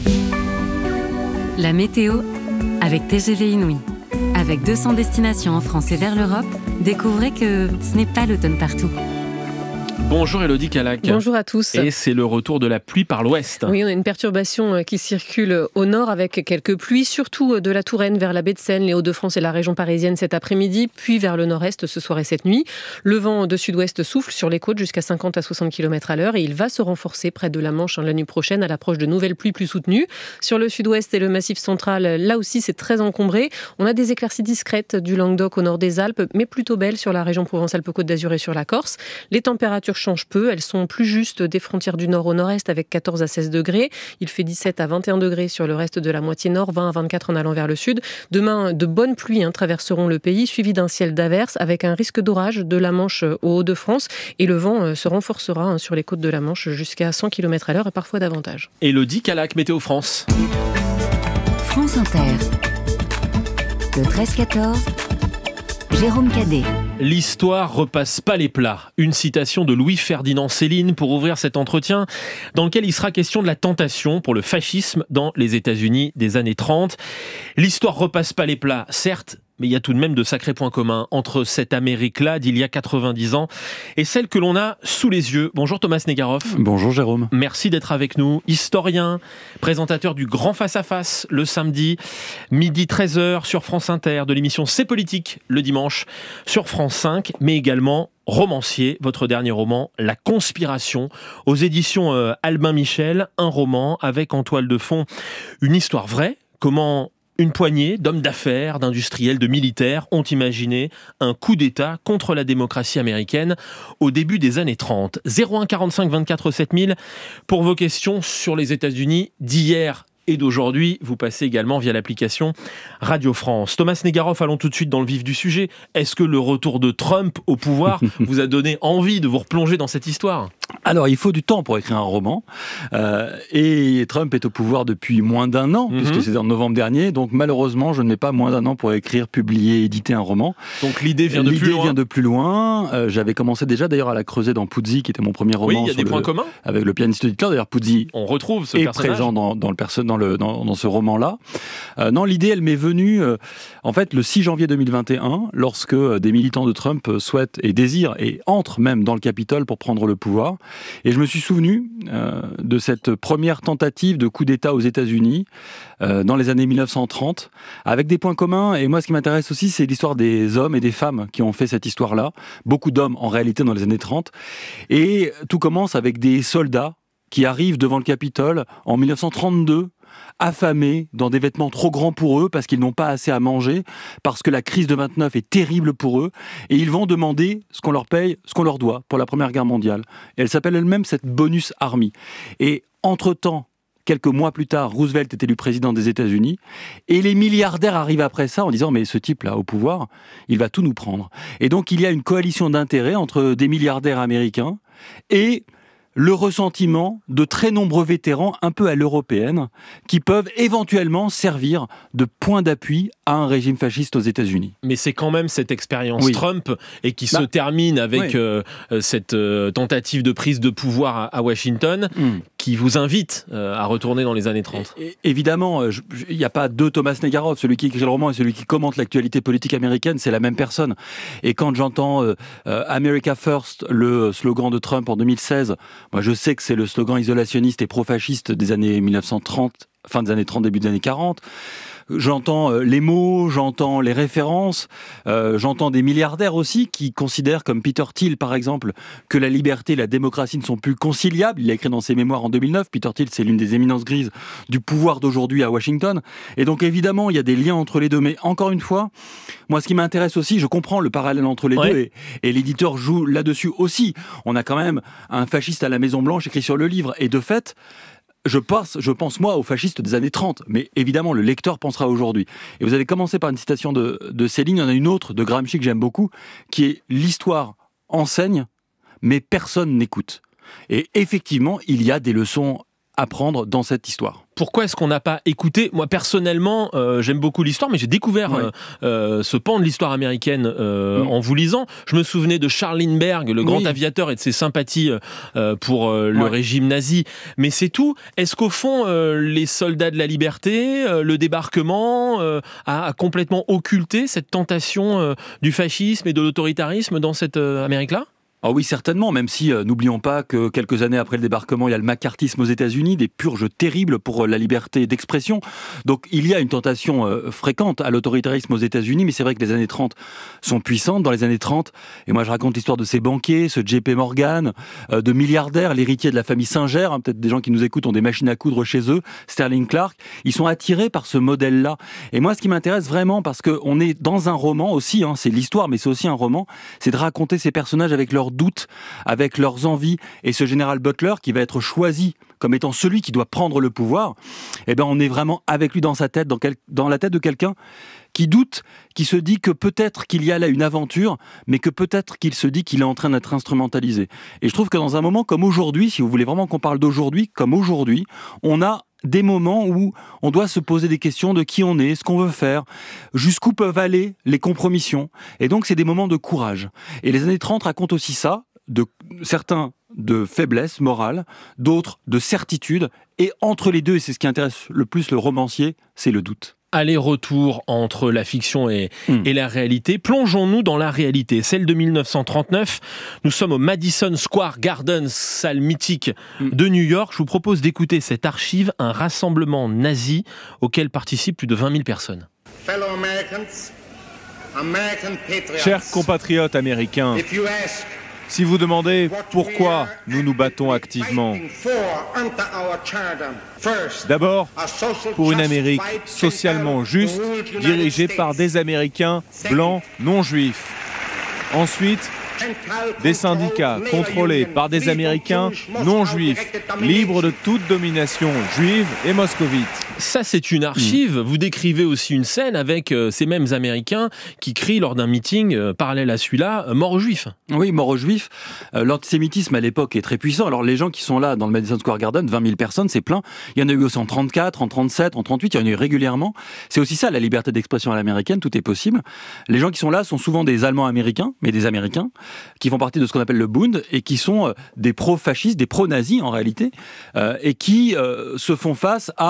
La météo avec T G V Inouï. Avec deux cents destinations en France et vers l'Europe, découvrez que ce n'est pas l'automne partout. Bonjour Élodie Calac. Bonjour à tous. Et c'est le retour de la pluie par l'ouest. Oui, on a une perturbation qui circule au nord avec quelques pluies, surtout de la Touraine vers la baie de Seine, les Hauts-de-France et la région parisienne cet après-midi, puis vers le nord-est ce soir et cette nuit. Le vent de sud-ouest souffle sur les côtes jusqu'à cinquante à soixante kilomètres à l'heure et il va se renforcer près de la Manche la nuit prochaine à l'approche de nouvelles pluies plus soutenues. Sur le sud-ouest et le massif central, là aussi c'est très encombré. On a des éclaircies discrètes du Languedoc au nord des Alpes, mais plutôt belles sur la région Provence-Alpes-Côte d'Azur et sur la Corse. Les températures changent peu, elles sont plus justes des frontières du nord au nord-est avec quatorze à seize degrés. Il fait dix-sept à vingt et un degrés sur le reste de la moitié nord, vingt à vingt-quatre en allant vers le sud. Demain, de bonnes pluies hein, traverseront le pays, suivies d'un ciel d'averses avec un risque d'orage de la Manche au Hauts-de-France. Et le vent euh, se renforcera hein, sur les côtes de la Manche jusqu'à cent kilomètres à l'heure et parfois davantage. Élodie Calac, Météo France. France Inter. Le treize quatorze. Jérôme Cadet. L'histoire repasse pas les plats. Une citation de Louis-Ferdinand Céline pour ouvrir cet entretien dans lequel il sera question de la tentation pour le fascisme dans les États-Unis des années trente. L'histoire repasse pas les plats, certes, mais il y a tout de même de sacrés points communs entre cette Amérique-là d'il y a quatre-vingt-dix ans et celle que l'on a sous les yeux. Bonjour Thomas Negaroff. Bonjour Jérôme. Merci d'être avec nous. Historien, présentateur du Grand Face à Face le samedi, midi treize heures sur France Inter, de l'émission C'est Politique le dimanche sur France cinq, mais également romancier, votre dernier roman, La Conspiration, aux éditions euh, Albin Michel, un roman avec en toile de fond une histoire vraie, comment une poignée d'hommes d'affaires, d'industriels, de militaires ont imaginé un coup d'État contre la démocratie américaine au début des années trente. zéro un quarante-cinq vingt-quatre sept mille pour vos questions sur les États-Unis d'hier et d'aujourd'hui. Vous passez également via l'application Radio France. Thomas Negaroff, allons tout de suite dans le vif du sujet. Est-ce que le retour de Trump au pouvoir vous a donné envie de vous replonger dans cette histoire ? Alors, il faut du temps pour écrire un roman. Euh, et Trump est au pouvoir depuis moins d'un an, mm-hmm. puisque c'est en novembre dernier. Donc, malheureusement, je ne mets pas moins d'un an pour écrire, publier, éditer un roman. Donc, l'idée vient de l'idée plus loin. L'idée vient de plus loin. Euh, j'avais commencé déjà, d'ailleurs, à la creuser dans Puzzi, qui était mon premier roman. Oui, il y a des le, points communs. Avec le pianiste d'Hitler. D'ailleurs, Puzzi On retrouve ce est personnage. présent dans, dans, le perso- dans le, dans, dans ce roman-là. Euh, non, l'idée, elle m'est venue, euh, en fait, le six janvier deux mille vingt et un, lorsque euh, des militants de Trump euh, souhaitent et désirent et entrent même dans le Capitole pour prendre le pouvoir. Et je me suis souvenu euh, de cette première tentative de coup d'État aux États-Unis euh, dans les années mille neuf cent trente, avec des points communs. Et moi, ce qui m'intéresse aussi, c'est l'histoire des hommes et des femmes qui ont fait cette histoire-là. Beaucoup d'hommes, en réalité, dans les années trente. Et tout commence avec des soldats qui arrivent devant le Capitole en mille neuf cent trente-deux, affamés, dans des vêtements trop grands pour eux, parce qu'ils n'ont pas assez à manger, parce que la crise de vingt-neuf est terrible pour eux, et ils vont demander ce qu'on leur paye, ce qu'on leur doit pour la Première Guerre mondiale. Et elle s'appelle elle-même cette Bonus Army. Et entre-temps, quelques mois plus tard, Roosevelt est élu président des États-Unis, et les milliardaires arrivent après ça en disant « mais ce type-là, au pouvoir, il va tout nous prendre ». Et donc il y a une coalition d'intérêts entre des milliardaires américains et le ressentiment de très nombreux vétérans, un peu à l'européenne, qui peuvent éventuellement servir de point d'appui à un régime fasciste aux États-Unis. Mais c'est quand même cette expérience oui. Trump et qui bah, se termine avec oui. euh, cette euh, tentative de prise de pouvoir à, à Washington mm. qui vous invite euh, à retourner dans les années trente. Et, et, évidemment, il n'y a pas deux Thomas Negarov, celui qui écrit le roman et celui qui commente l'actualité politique américaine, c'est la même personne. Et quand j'entends euh, euh, America First, le slogan de Trump en deux mille seize, moi, je sais que c'est le slogan isolationniste et pro-fasciste des années mille neuf cent trente, fin des années trente, début des années quarante. J'entends les mots, j'entends les références, euh, j'entends des milliardaires aussi qui considèrent, comme Peter Thiel par exemple, que la liberté et la démocratie ne sont plus conciliables. Il l'a écrit dans ses mémoires en deux mille neuf. Peter Thiel, c'est l'une des éminences grises du pouvoir d'aujourd'hui à Washington. Et donc évidemment, il y a des liens entre les deux. Mais encore une fois, moi ce qui m'intéresse aussi, je comprends le parallèle entre les ouais. deux et, et l'éditeur joue là-dessus aussi. On a quand même un fasciste à la Maison-Blanche écrit sur le livre. Et de fait, Je pense, je pense, moi, aux fascistes des années trente, mais évidemment, le lecteur pensera aujourd'hui. Et vous avez commencé par une citation de, de Céline, il y en a une autre, de Gramsci, que j'aime beaucoup, qui est « L'histoire enseigne, mais personne n'écoute ». Et effectivement, il y a des leçons à prendre dans cette histoire. Pourquoi est-ce qu'on n'a pas écouté ? Moi, personnellement, euh, j'aime beaucoup l'histoire, mais j'ai découvert ouais. euh, euh, ce pan de l'histoire américaine euh, mmh. en vous lisant. Je me souvenais de Charles Lindbergh, le grand oui. aviateur, et de ses sympathies euh, pour euh, le ouais. régime nazi. Mais c'est tout. Est-ce qu'au fond, euh, les soldats de la liberté, euh, le débarquement, euh, a, a complètement occulté cette tentation euh, du fascisme et de l'autoritarisme dans cette euh, Amérique-là ? Ah oui, certainement, même si, euh, n'oublions pas que quelques années après le débarquement, il y a le macartisme aux États-Unis, des purges terribles pour euh, la liberté d'expression. Donc il y a une tentation euh, fréquente à l'autoritarisme aux États-Unis, mais c'est vrai que les années trente sont puissantes. Dans les années trente, et moi je raconte l'histoire de ces banquiers, ce J P Morgan, euh, de milliardaires, l'héritier de la famille Singer, hein, peut-être des gens qui nous écoutent ont des machines à coudre chez eux, Sterling Clark, ils sont attirés par ce modèle-là. Et moi ce qui m'intéresse vraiment, parce qu'on est dans un roman aussi, hein, c'est l'histoire, mais c'est aussi un roman, c'est de raconter ces personnages avec leurs doutes, avec leurs envies, et ce général Butler qui va être choisi comme étant celui qui doit prendre le pouvoir, eh ben on est vraiment avec lui dans sa tête, dans, quel, dans la tête de quelqu'un qui doute, qui se dit que peut-être qu'il y a là une aventure, mais que peut-être qu'il se dit qu'il est en train d'être instrumentalisé. Et je trouve que dans un moment comme aujourd'hui, si vous voulez vraiment qu'on parle d'aujourd'hui, comme aujourd'hui, on a des moments où on doit se poser des questions de qui on est, ce qu'on veut faire, jusqu'où peuvent aller les compromissions. Et donc, c'est des moments de courage. Et les années trente racontent aussi ça, de certains de faiblesse morale, d'autres de certitude. Et entre les deux, et c'est ce qui intéresse le plus le romancier, c'est le doute. Aller-retour entre la fiction et, mmh. et la réalité. Plongeons-nous dans la réalité, celle de mille neuf cent trente-neuf. Nous sommes au Madison Square Garden, salle mythique mmh. de New York. Je vous propose d'écouter cette archive, un rassemblement nazi auquel participent plus de vingt mille personnes. Chers compatriotes américains, si vous demandez pourquoi nous nous battons activement, d'abord, pour une Amérique socialement juste, dirigée par des Américains blancs non juifs. Ensuite, des syndicats contrôlés par des Américains non juifs, libres de toute domination juive et moscovite. Ça, c'est une archive. Mmh. Vous décrivez aussi une scène avec euh, ces mêmes Américains qui crient lors d'un meeting euh, parallèle à celui-là, euh, « mort aux Juifs ». Oui, mort aux Juifs. Euh, l'antisémitisme à l'époque est très puissant. Alors les gens qui sont là dans le Madison Square Garden, vingt mille personnes, c'est plein. Il y en a eu aussi en trente-quatre, en trente-sept, en trente-huit, il y en a eu régulièrement. C'est aussi ça, la liberté d'expression à l'américaine, tout est possible. Les gens qui sont là sont souvent des Allemands américains, mais des Américains, qui font partie de ce qu'on appelle le Bund, et qui sont euh, des pro-fascistes, des pro-nazis en réalité, euh, et qui euh, se font face à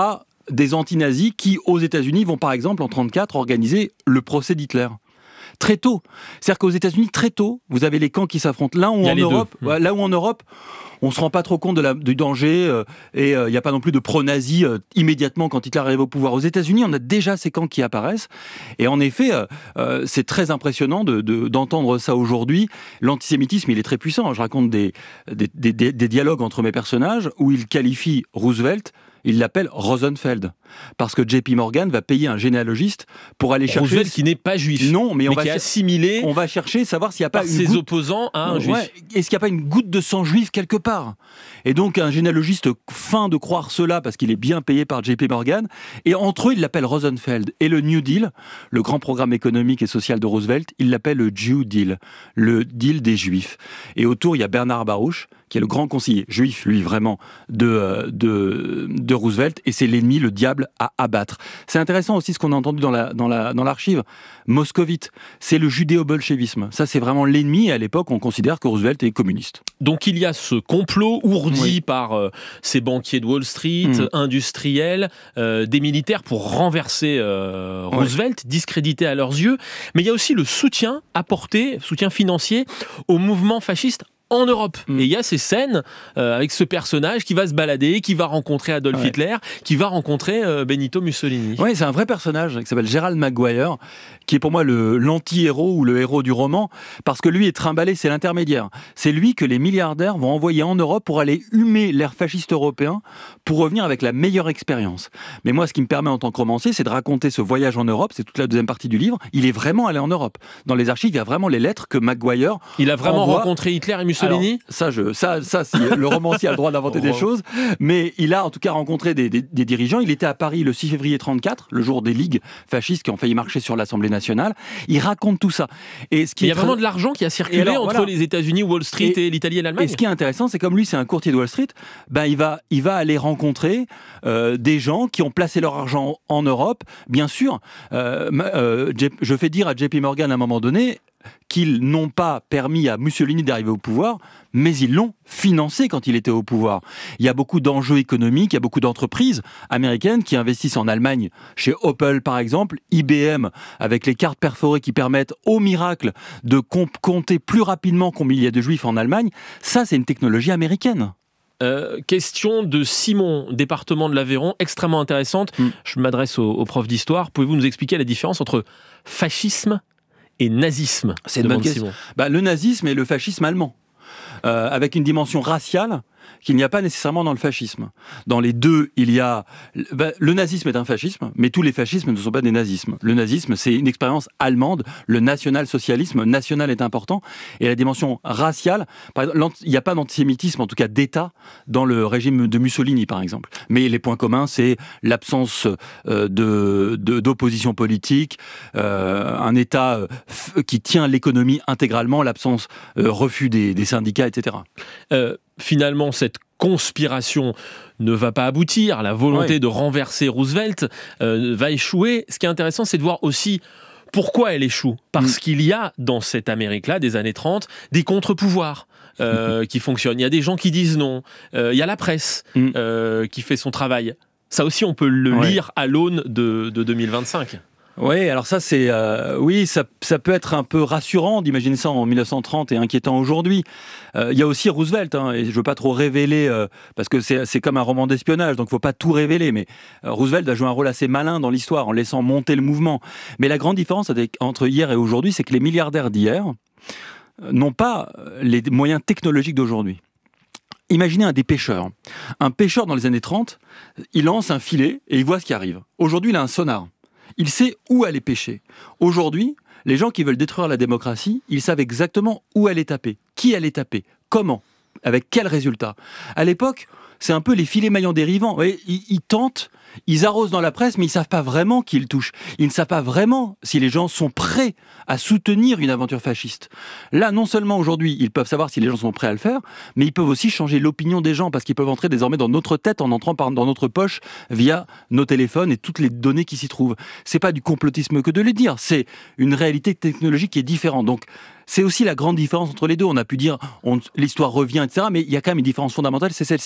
des anti-nazis qui, aux États-Unis, vont par exemple en trente-quatre organiser le procès d'Hitler. Très tôt. C'est-à-dire qu'aux États-Unis, très tôt, vous avez les camps qui s'affrontent. Là où, en Europe, ouais, là où en Europe, on ne se rend pas trop compte de la, du danger euh, et il euh, n'y a pas non plus de pro-nazis euh, immédiatement quand Hitler arrive au pouvoir. Aux États-Unis, on a déjà ces camps qui apparaissent. Et en effet, euh, euh, c'est très impressionnant de, de, d'entendre ça aujourd'hui. L'antisémitisme, il est très puissant. Je raconte des, des, des, des, des dialogues entre mes personnages où ils qualifient Roosevelt, il l'appelle Rosenfeld, parce que J P Morgan va payer un généalogiste pour aller chercher... Roosevelt qui n'est pas juif, non, mais, mais on va qui est assimilé on va chercher, savoir s'il n'y a pas par une ses goutte... opposants à un ouais, juif. Est-ce qu'il n'y a pas une goutte de sang juif quelque part ? Et donc un généalogiste feint de croire cela, parce qu'il est bien payé par J P Morgan, et entre eux, il l'appelle Rosenfeld. Et le New Deal, le grand programme économique et social de Roosevelt, il l'appelle le Jew Deal, le deal des juifs. Et autour, il y a Bernard Baruch, qui est le grand conseiller juif, lui, vraiment, de, de, de Roosevelt, et c'est l'ennemi, le diable à abattre. C'est intéressant aussi ce qu'on a entendu dans, la, dans, la, dans l'archive. Moscovite, c'est le judéo-bolchevisme. Ça, c'est vraiment l'ennemi, et à l'époque, on considère que Roosevelt est communiste. Donc il y a ce complot ourdi oui. par euh, ces banquiers de Wall Street, mmh. industriels, euh, des militaires pour renverser euh, Roosevelt, ouais. discrédité à leurs yeux. Mais il y a aussi le soutien apporté, soutien financier, au mouvement fasciste en Europe. Mmh. Et il y a ces scènes euh, avec ce personnage qui va se balader, qui va rencontrer Adolf ouais. Hitler, qui va rencontrer euh, Benito Mussolini. Oui, c'est un vrai personnage qui s'appelle Gerald Maguire, qui est pour moi le, l'anti-héros ou le héros du roman, parce que lui est trimballé, c'est l'intermédiaire. C'est lui que les milliardaires vont envoyer en Europe pour aller humer l'ère fasciste européen, pour revenir avec la meilleure expérience. Mais moi, ce qui me permet en tant que romancier, c'est de raconter ce voyage en Europe, c'est toute la deuxième partie du livre. Il est vraiment allé en Europe. Dans les archives, il y a vraiment les lettres que Maguire Il a vraiment envoie. rencontré Hitler et Mussolini. Alors, ça, je, ça, ça, si le romancier a le droit d'inventer des choses, mais il a en tout cas rencontré des, des, des dirigeants. Il était à Paris le six février trente-quatre, le jour des ligues fascistes qui ont failli marcher sur l'Assemblée nationale. Il raconte tout ça. Et ce qui il y a très... vraiment de l'argent qui a circulé alors, entre voilà. les États-Unis, Wall Street et, et l'Italie et l'Allemagne. Et ce qui est intéressant, c'est comme lui, c'est un courtier de Wall Street, ben il va, il va aller rencontrer euh, des gens qui ont placé leur argent en Europe. Bien sûr, euh, euh, je fais dire à J P Morgan à un moment donné qu'ils n'ont pas permis à Mussolini d'arriver au pouvoir, mais ils l'ont financé quand il était au pouvoir. Il y a beaucoup d'enjeux économiques, il y a beaucoup d'entreprises américaines qui investissent en Allemagne, chez Opel par exemple, I B M, avec les cartes perforées qui permettent au miracle de comp- compter plus rapidement combien il y a de juifs en Allemagne. Ça, c'est une technologie américaine. Euh, question de Simon, département de l'Aveyron, extrêmement intéressante. Mm. Je m'adresse au, au prof d'histoire. Pouvez-vous nous expliquer la différence entre fascisme et nazisme? C'est une bonne question. Bah, le nazisme et le fascisme allemand, euh, avec une dimension raciale qu'il n'y a pas nécessairement dans le fascisme. Dans les deux, il y a... Bah, le nazisme est un fascisme, mais tous les fascismes ne sont pas des nazismes. Le nazisme, c'est une expérience allemande. Le national-socialisme, national est important. Et la dimension raciale, par exemple, il n'y a pas d'antisémitisme, en tout cas d'État, dans le régime de Mussolini, par exemple. Mais les points communs, c'est l'absence euh, de, de, d'opposition politique, euh, un État euh, f- qui tient l'économie intégralement, l'absence, euh, refus des, des syndicats, et cetera. Euh... Finalement, cette conspiration ne va pas aboutir. La volonté ouais. de renverser Roosevelt euh, va échouer. Ce qui est intéressant, c'est de voir aussi pourquoi elle échoue. Parce mmh. qu'il y a dans cette Amérique-là, des années trente, des contre-pouvoirs euh, qui fonctionnent. Il y a des gens qui disent non. Euh, il y a la presse mmh. euh, qui fait son travail. Ça aussi, on peut le ouais. lire à l'aune de, de deux mille vingt-cinq. Oui, alors ça c'est euh, oui, ça, ça peut être un peu rassurant d'imaginer ça en mille neuf cent trente et inquiétant aujourd'hui. Euh, il y a aussi Roosevelt, hein, et je veux pas trop révéler euh, parce que c'est, c'est comme un roman d'espionnage, donc faut pas tout révéler. Mais euh, Roosevelt a joué un rôle assez malin dans l'histoire en laissant monter le mouvement. Mais la grande différence avec, entre hier et aujourd'hui, c'est que les milliardaires d'hier euh, n'ont pas les moyens technologiques d'aujourd'hui. Imaginez un des pêcheurs. Un pêcheur dans les années trente, il lance un filet et il voit ce qui arrive. Aujourd'hui, il a un sonar. Il sait où aller pêcher. Aujourd'hui, les gens qui veulent détruire la démocratie, ils savent exactement où aller taper, qui aller taper, comment, avec quel résultat. À l'époque, c'est un peu les filets maillons dérivants. Ils, ils, ils tentent, ils arrosent dans la presse, mais ils ne savent pas vraiment qui ils touchent. Ils ne savent pas vraiment si les gens sont prêts à soutenir une aventure fasciste. Là, non seulement aujourd'hui, ils peuvent savoir si les gens sont prêts à le faire, mais ils peuvent aussi changer l'opinion des gens, parce qu'ils peuvent entrer désormais dans notre tête en entrant par, dans notre poche via nos téléphones et toutes les données qui s'y trouvent. C'est pas du complotisme que de le dire, c'est une réalité technologique qui est différente. Donc, c'est aussi la grande différence entre les deux. On a pu dire on, l'histoire revient, et cetera. Mais il y a quand même une différence fondamentale, c'est celle-ci. Je ne sais pas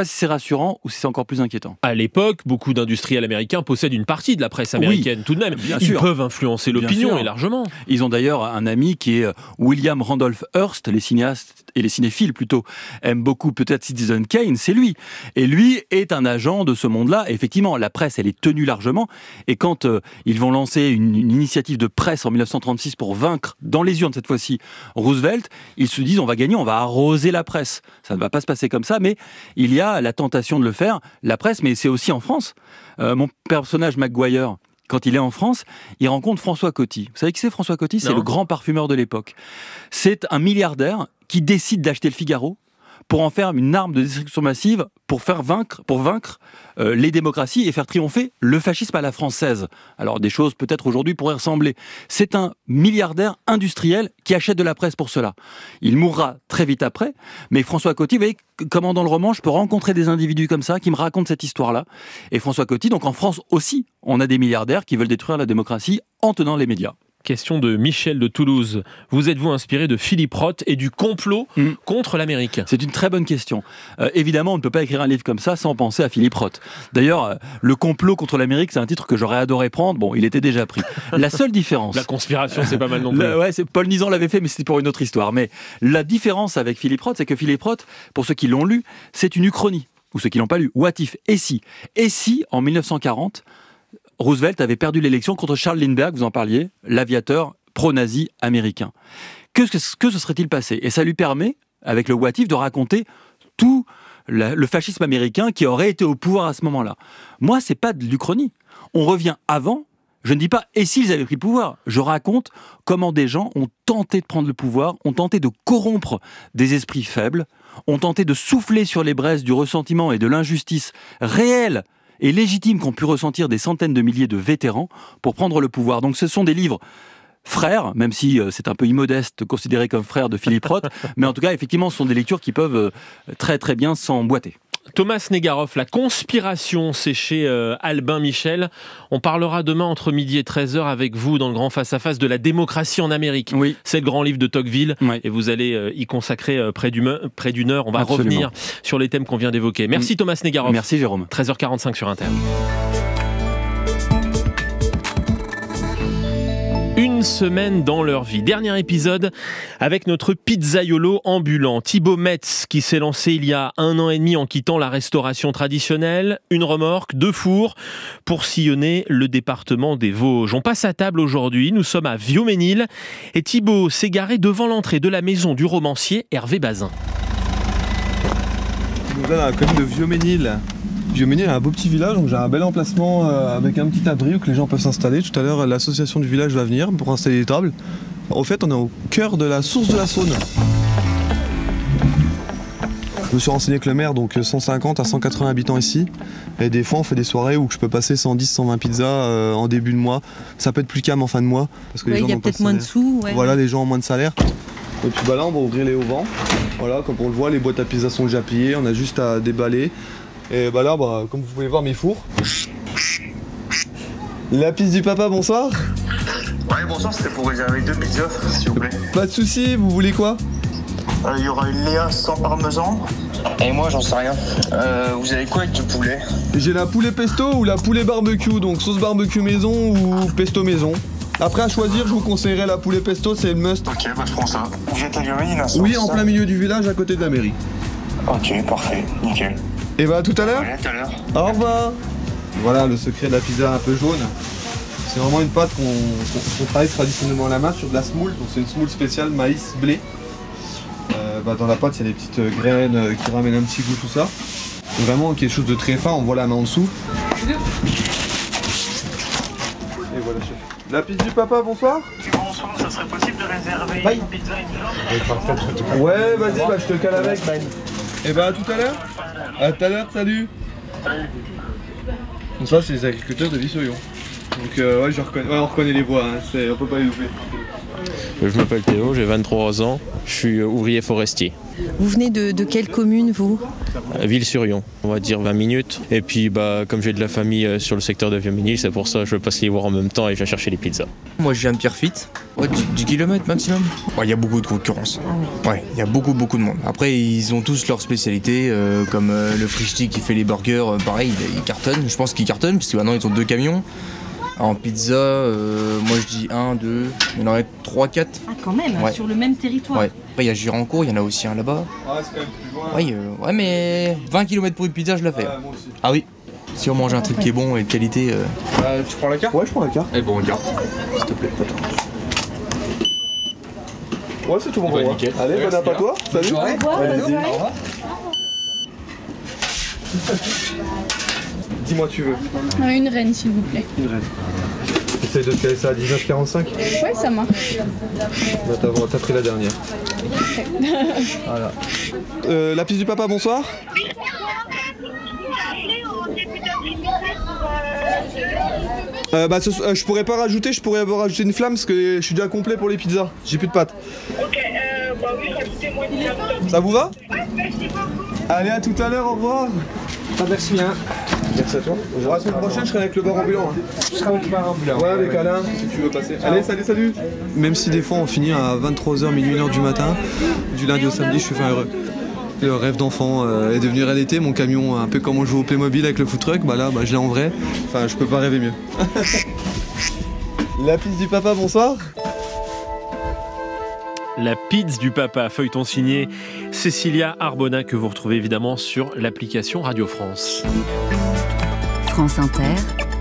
pas si c'est rassurant ou si c'est encore plus inquiétant. À l'époque, beaucoup d'industriels américains possèdent une partie de la presse américaine, oui, tout de même. Bien Ils sûr. peuvent influencer l'opinion, et largement. Ils ont d'ailleurs un ami qui est William Randolph Hearst, les cinéastes et les cinéphiles plutôt aiment beaucoup peut-être Citizen Kane, c'est lui. Et lui est un agent de ce monde-là. Et effectivement, la presse, elle est tenue largement. Et quand euh, ils vont lancer une, une initiative de presse en mille neuf cent trente-six pour vaincre, dans les urnes cette fois-ci, Roosevelt, ils se disent on va gagner, on va arroser la presse. Ça ne va pas se passer comme ça, mais il y a la tentation de le faire, la presse, mais c'est aussi en France. Euh, mon personnage McGuire, quand il est en France, il rencontre François Coty. Vous savez qui c'est François Coty ? C'est le grand parfumeur de l'époque. C'est un milliardaire qui décide d'acheter le Figaro pour en faire une arme de destruction massive pour faire vaincre, pour vaincre euh, les démocraties et faire triompher le fascisme à la française. Alors des choses peut-être aujourd'hui pourraient ressembler. C'est un milliardaire industriel qui achète de la presse pour cela. Il mourra très vite après, mais François Coty, vous voyez comment dans le roman je peux rencontrer des individus comme ça qui me racontent cette histoire-là. Et François Coty, donc en France aussi, on a des milliardaires qui veulent détruire la démocratie en tenant les médias. Question de Michel de Toulouse. Vous êtes-vous inspiré de Philippe Roth et du complot mmh. contre l'Amérique ? C'est une très bonne question. Euh, évidemment, on ne peut pas écrire un livre comme ça sans penser à Philippe Roth. D'ailleurs, euh, le complot contre l'Amérique, c'est un titre que j'aurais adoré prendre. Bon, il était déjà pris. La seule différence... La conspiration, c'est pas mal non plus. La, ouais, c'est, Paul Nizan l'avait fait, mais c'était pour une autre histoire. Mais la différence avec Philippe Roth, c'est que Philippe Roth, pour ceux qui l'ont lu, c'est une uchronie. Ou ceux qui l'ont pas lu. What if ? Et si ? Et si, en mille neuf cent quarante... Roosevelt avait perdu l'élection contre Charles Lindbergh, vous en parliez, l'aviateur pro-nazi américain. Que, que, que se serait-il passé ? Et ça lui permet, avec le What If, de raconter tout la, le fascisme américain qui aurait été au pouvoir à ce moment-là. Moi, c'est pas de l'Uchronie. On revient avant. Je ne dis pas « et s'ils avaient pris le pouvoir ?» Je raconte comment des gens ont tenté de prendre le pouvoir, ont tenté de corrompre des esprits faibles, ont tenté de souffler sur les braises du ressentiment et de l'injustice réelle et légitime qu'ont pu ressentir des centaines de milliers de vétérans pour prendre le pouvoir. Donc ce sont des livres frères, même si euh, c'est un peu immodeste considéré comme frère de Philippe Roth, mais en tout cas, effectivement, ce sont des lectures qui peuvent euh, très très bien s'emboîter. Thomas Negaroff, la conspiration, c'est chez euh, Albin Michel. On parlera demain entre midi et treize heures avec vous dans le grand face-à-face de la démocratie en Amérique. Oui. C'est le grand livre de Tocqueville, oui. Et vous allez euh, y consacrer euh, près, du me- près d'une heure. On va Absolument. revenir sur les thèmes qu'on vient d'évoquer. Merci Thomas Negaroff. Merci Jérôme. treize heures quarante-cinq sur Inter. Une semaine dans leur vie. Dernier épisode avec notre pizzaiolo ambulant, Thibaut Metz, qui s'est lancé il y a un an et demi en quittant la restauration traditionnelle, une remorque, deux fours, pour sillonner le département des Vosges. On passe à table aujourd'hui, nous sommes à Viauménil, et Thibaut s'est garé devant l'entrée de la maison du romancier Hervé Bazin. Donc là, dans la commune de Viauménil. Viauménil est un beau petit village, donc j'ai un bel emplacement euh, avec un petit abri où que les gens peuvent s'installer. Tout à l'heure, l'association du village va venir pour installer des tables. En fait, on est au cœur de la source de la Saône. Je me suis renseigné avec le maire, donc cent cinquante à cent quatre-vingts habitants ici. Et des fois, on fait des soirées où je peux passer cent dix, cent vingt pizzas euh, en début de mois. Ça peut être plus calme en fin de mois. Parce que ouais, les gens y a peut-être moins de sous. Ouais. Voilà, les gens ont moins de salaire. Et puis bah là, on va ouvrir les auvents. Voilà, comme on le voit, les boîtes à pizza sont déjà pliées. On a juste à déballer. Et bah là, bah, comme vous pouvez voir mes fours. La pizza du papa, bonsoir. Ouais, bonsoir, c'était pour réserver deux pizzas, s'il vous plaît. Pas de soucis, vous voulez quoi ? Il euh, y aura une Léa sans parmesan. Et moi, j'en sais rien. Euh, vous avez quoi avec du poulet ? J'ai la poulet pesto ou la poulet barbecue, donc sauce barbecue maison ou pesto maison. Après, à choisir, je vous conseillerais la poulet pesto, c'est le must. Ok, bah je prends ça. Vous êtes à Viauménil, là ? Oui, en plein milieu du village, à côté de la mairie. Ok, parfait, nickel. Et bah à tout à l'heure. Ouais, à tout à l'heure. Au revoir. Voilà le secret de la pizza un peu jaune. C'est vraiment une pâte qu'on, qu'on, qu'on travaille traditionnellement à la main sur de la semoule. Donc c'est une semoule spéciale maïs blé. Euh, bah, dans la pâte il y a des petites graines euh, qui ramènent un petit goût tout ça. C'est vraiment quelque chose de très fin. On voit la main en dessous. Et voilà chef. La pizza du papa, bonsoir. Bonsoir, ça serait possible de réserver Bye. une pizza et une viande ? Ouais, vas-y, bah, je te cale avec. Et bah à tout à l'heure. À tout à l'heure, salut. Donc ça, c'est les agriculteurs de Vie-sur-Yon. Donc euh, ouais, je reconnais, ouais, on reconnaît les voix, hein. C'est, on peut pas les louper. Je m'appelle Théo, j'ai vingt-trois ans, je suis ouvrier forestier. Vous venez de, de quelle commune, vous ? Ville-sur-Yon, on va dire vingt minutes. Et puis bah, comme j'ai de la famille sur le secteur de Vieux-Ménil, c'est pour ça que je passe les voir en même temps et je viens chercher les pizzas. Moi je viens de Pierrefitte, ouais, dix kilomètres maximum. Il ouais, y a beaucoup de concurrence, ouais, il y a beaucoup beaucoup de monde. Après ils ont tous leurs spécialités, euh, comme euh, le Frichti qui fait les burgers, euh, pareil, ils cartonnent, je pense qu'ils cartonnent, parce que maintenant ils ont deux camions. En pizza, euh, moi je dis un, deux, il y en aurait trois, quatre. Ah quand même, ouais. Sur le même territoire. Ouais. Après il y a Girancourt, il y en a aussi un là-bas. Ah c'est quand même plus loin. Ouais, euh, ouais mais vingt kilomètres pour une pizza je la fais. Ouais, moi aussi. Ah oui, si on mange un truc qui est bon et de qualité... Euh... Euh, tu prends la carte ? Ouais je prends la carte. Eh bon regarde, s'il te plaît. Ouais c'est tout bon pour moi. Allez, bon app à toi. Salut. Au revoir. Allez-y. Au revoir. Dis-moi tu veux. Une reine s'il vous plaît. Une reine. Essaye de te caler ça à dix-neuf quarante-cinq. Ouais ça marche. Bah, t'as, t'as pris la dernière. Voilà. Euh, la piste du papa, bonsoir. Euh, bah, ce, euh, je pourrais pas rajouter, je pourrais avoir rajouté une flamme parce que je suis déjà complet pour les pizzas. J'ai plus de pâtes. Ok, euh, bah oui, rajoutez-moi une flamme. Ça vous va? Ouais, merci beaucoup. Allez, à tout à l'heure, au revoir. Ah, merci bien. Merci à toi. La semaine prochaine, je serai avec le bar ambulant. Hein. Je serai avec le bar ambulant. Ouais, avec Alain, si tu veux passer. Ciao. Allez, salut, salut. Même si des fois on finit à vingt-trois heures, minuit, une heure du matin, du lundi au samedi, je suis fin heureux. Le rêve d'enfant euh, est devenu réalité. Mon camion, un peu comme on joue au Playmobil avec le food truck, bah là, bah, je l'ai en vrai. Enfin, je peux pas rêver mieux. La piste du papa, bonsoir. La pizza du papa, feuilleton signé Cécilia Arbona, que vous retrouvez évidemment sur l'application Radio France. France Inter,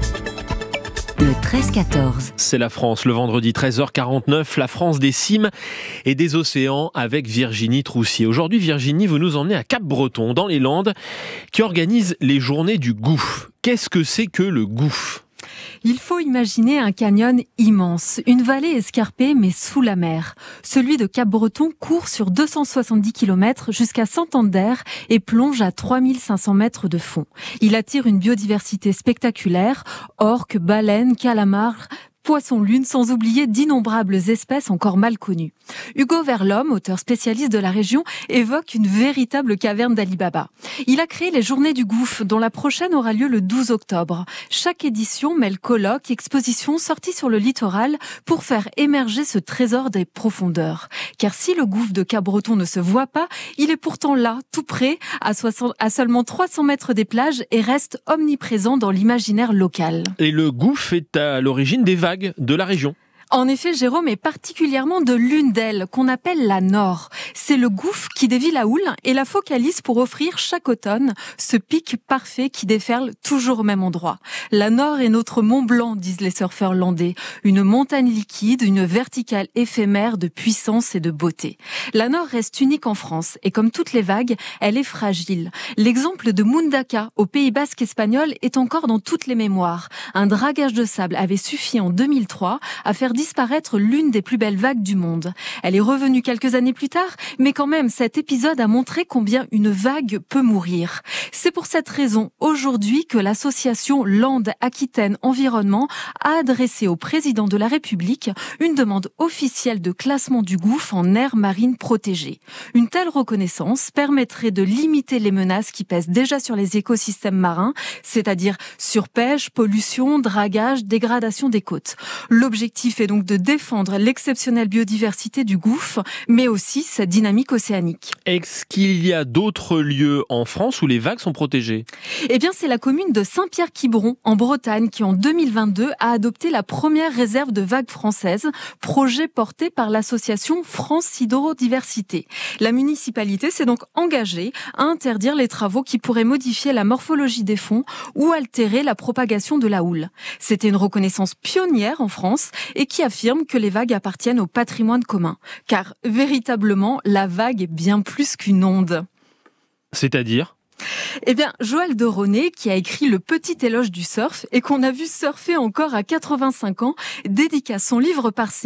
le treize quatorze. C'est la France, le vendredi treize heures quarante-neuf, la France des cimes et des océans avec Virginie Troussier. Aujourd'hui, Virginie, vous nous emmenez à Cap-Breton, dans les Landes, qui organise les journées du gouffre. Qu'est-ce que c'est que le gouffre ? Il faut imaginer un canyon immense, une vallée escarpée mais sous la mer. Celui de Cap-Breton court sur deux cent soixante-dix kilomètres jusqu'à Santander et plonge à trois mille cinq cents mètres de fond. Il attire une biodiversité spectaculaire, orques, baleines, calamars, poissons-lunes, sans oublier d'innombrables espèces encore mal connues. Hugo Verlhomme, auteur spécialiste de la région, évoque une véritable caverne d'Ali Baba. Il a créé les Journées du Gouffre, dont la prochaine aura lieu le douze octobre. Chaque édition mêle colloques, expositions, sorties sur le littoral pour faire émerger ce trésor des profondeurs. Car si le gouffre de Cap-Breton ne se voit pas, il est pourtant là, tout près, à, soixante, à seulement trois cents mètres des plages et reste omniprésent dans l'imaginaire local. Et le gouffre est à l'origine des vagues de la région. En effet, Jérôme est particulièrement de l'une d'elles, qu'on appelle la Nord. C'est le gouffre qui dévie la houle et la focalise pour offrir chaque automne ce pic parfait qui déferle toujours au même endroit. La Nord est notre Mont Blanc, disent les surfeurs landais. Une montagne liquide, une verticale éphémère de puissance et de beauté. La Nord reste unique en France et comme toutes les vagues, elle est fragile. L'exemple de Mundaka, au Pays Basque espagnol, est encore dans toutes les mémoires. Un dragage de sable avait suffi en deux mille trois à faire disparaître l'une des plus belles vagues du monde. Elle est revenue quelques années plus tard, mais quand même, cet épisode a montré combien une vague peut mourir. C'est pour cette raison, aujourd'hui, que l'association Landes Aquitaine Environnement a adressé au président de la République une demande officielle de classement du gouffre en aire marine protégée. Une telle reconnaissance permettrait de limiter les menaces qui pèsent déjà sur les écosystèmes marins, c'est-à-dire surpêche, pollution, dragage, dégradation des côtes. L'objectif est donc de défendre l'exceptionnelle biodiversité du gouffre, mais aussi sa dynamique océanique. Est-ce qu'il y a d'autres lieux en France où les vagues sont protégées ? Eh bien, c'est la commune de Saint-Pierre-Quiberon, en Bretagne, qui en deux mille vingt-deux a adopté la première réserve de vagues française, projet porté par l'association France Hydrodiversité. La municipalité s'est donc engagée à interdire les travaux qui pourraient modifier la morphologie des fonds ou altérer la propagation de la houle. C'était une reconnaissance pionnière en France et qui affirme que les vagues appartiennent au patrimoine commun. Car, véritablement, la vague est bien plus qu'une onde. C'est-à-dire ? Eh bien, Joël de Ronet, qui a écrit Le Petit éloge du surf et qu'on a vu surfer encore à quatre-vingt-cinq ans, dédicace son livre par ces mots.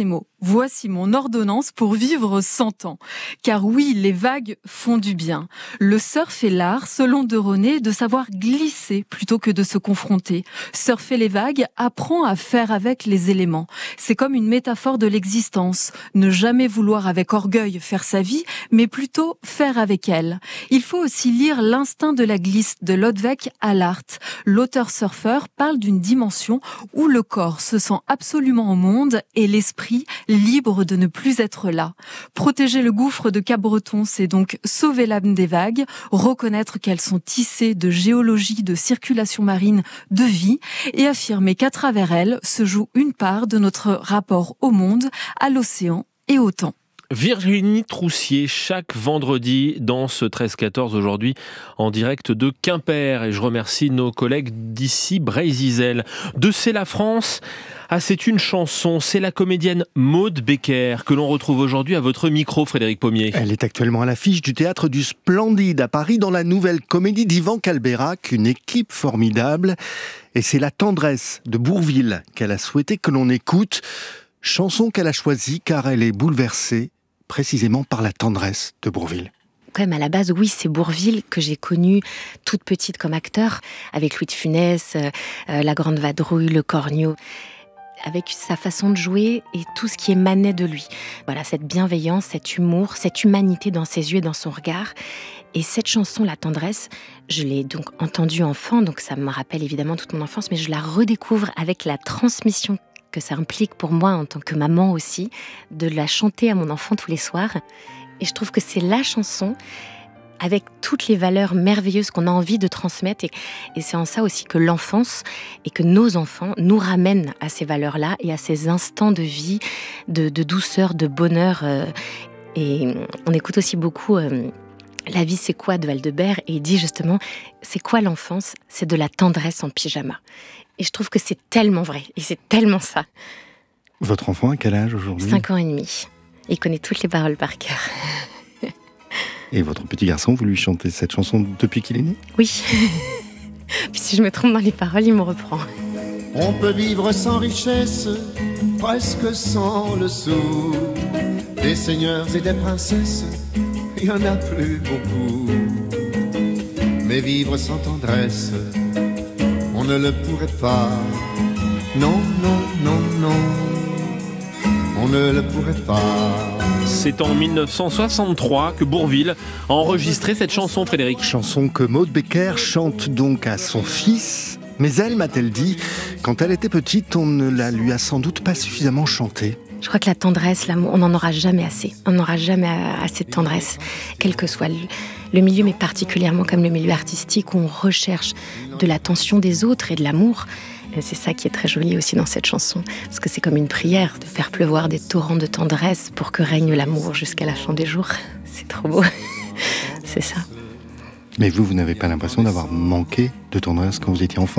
Voici mon ordonnance pour vivre cent ans. Car oui, les vagues font du bien. Le surf est l'art, selon de René, de savoir glisser plutôt que de se confronter. Surfer les vagues apprend à faire avec les éléments. C'est comme une métaphore de l'existence. Ne jamais vouloir avec orgueil faire sa vie, mais plutôt faire avec elle. Il faut aussi lire L'instinct de la glisse de Lodewijk Allard. L'auteur-surfeur parle d'une dimension où le corps se sent absolument au monde et l'esprit libre de ne plus être là. Protéger le gouffre de Cap-Breton, c'est donc sauver l'âme des vagues, reconnaître qu'elles sont tissées de géologie, de circulation marine, de vie, et affirmer qu'à travers elles se joue une part de notre rapport au monde, à l'océan et au temps. Virginie Troussier, chaque vendredi dans ce treize quatorze aujourd'hui en direct de Quimper. Et je remercie nos collègues d'ici Brésil. De C'est la France à C'est une chanson, c'est la comédienne Maude Becker que l'on retrouve aujourd'hui à votre micro, Frédéric Pommier. Elle est actuellement à l'affiche du théâtre du Splendide à Paris dans la nouvelle comédie d'Yvan Calbeyrac, une équipe formidable. Et c'est La tendresse de Bourvil qu'elle a souhaité que l'on écoute. Chanson qu'elle a choisie car elle est bouleversée précisément par la tendresse de Bourvil. Quand même, à la base, oui, c'est Bourvil que j'ai connu toute petite comme acteur, avec Louis de Funès, euh, La Grande Vadrouille, Le Cornio, avec sa façon de jouer et tout ce qui émanait de lui. Voilà, cette bienveillance, cet humour, cette humanité dans ses yeux et dans son regard. Et cette chanson, La tendresse, je l'ai donc entendue enfant, donc ça me rappelle évidemment toute mon enfance, mais je la redécouvre avec la transmission que ça implique pour moi en tant que maman aussi, de la chanter à mon enfant tous les soirs. Et je trouve que c'est la chanson avec toutes les valeurs merveilleuses qu'on a envie de transmettre. Et, et c'est en ça aussi que l'enfance et que nos enfants nous ramènent à ces valeurs-là et à ces instants de vie, de, de douceur, de bonheur. Euh, et on écoute aussi beaucoup euh, La vie c'est quoi de Aldebert, et il dit justement, c'est quoi l'enfance ? C'est de la tendresse en pyjama. Et je trouve que c'est tellement vrai, et c'est tellement ça. Votre enfant a quel âge aujourd'hui ? Cinq ans et demi. Il connaît toutes les paroles par cœur. Et votre petit garçon, vous lui chantez cette chanson depuis qu'il est né ? Oui. Puis si je me trompe dans les paroles, il me reprend. On peut vivre sans richesse, presque sans le sou. Des seigneurs et des princesses, il n'y en a plus beaucoup. Mais vivre sans tendresse, on ne le pourrait pas. Non, non, non, non, on ne le pourrait pas. C'est en dix-neuf cent soixante-trois que Bourvil a enregistré cette chanson, Frédéric. Chanson que Maude Becker chante donc à son fils. Mais elle, m'a-t-elle dit, quand elle était petite, on ne la lui a sans doute pas suffisamment chantée. Je crois que la tendresse, l'amour, on n'en aura jamais assez. On n'aura jamais assez de tendresse, quel que soit le, le milieu, mais particulièrement comme le milieu artistique, où on recherche de l'attention des autres et de l'amour. Et c'est ça qui est très joli aussi dans cette chanson, parce que c'est comme une prière de faire pleuvoir des torrents de tendresse pour que règne l'amour jusqu'à la fin des jours. C'est trop beau. C'est ça. Mais vous, vous n'avez pas l'impression d'avoir manqué de tendresse quand vous étiez enfant ?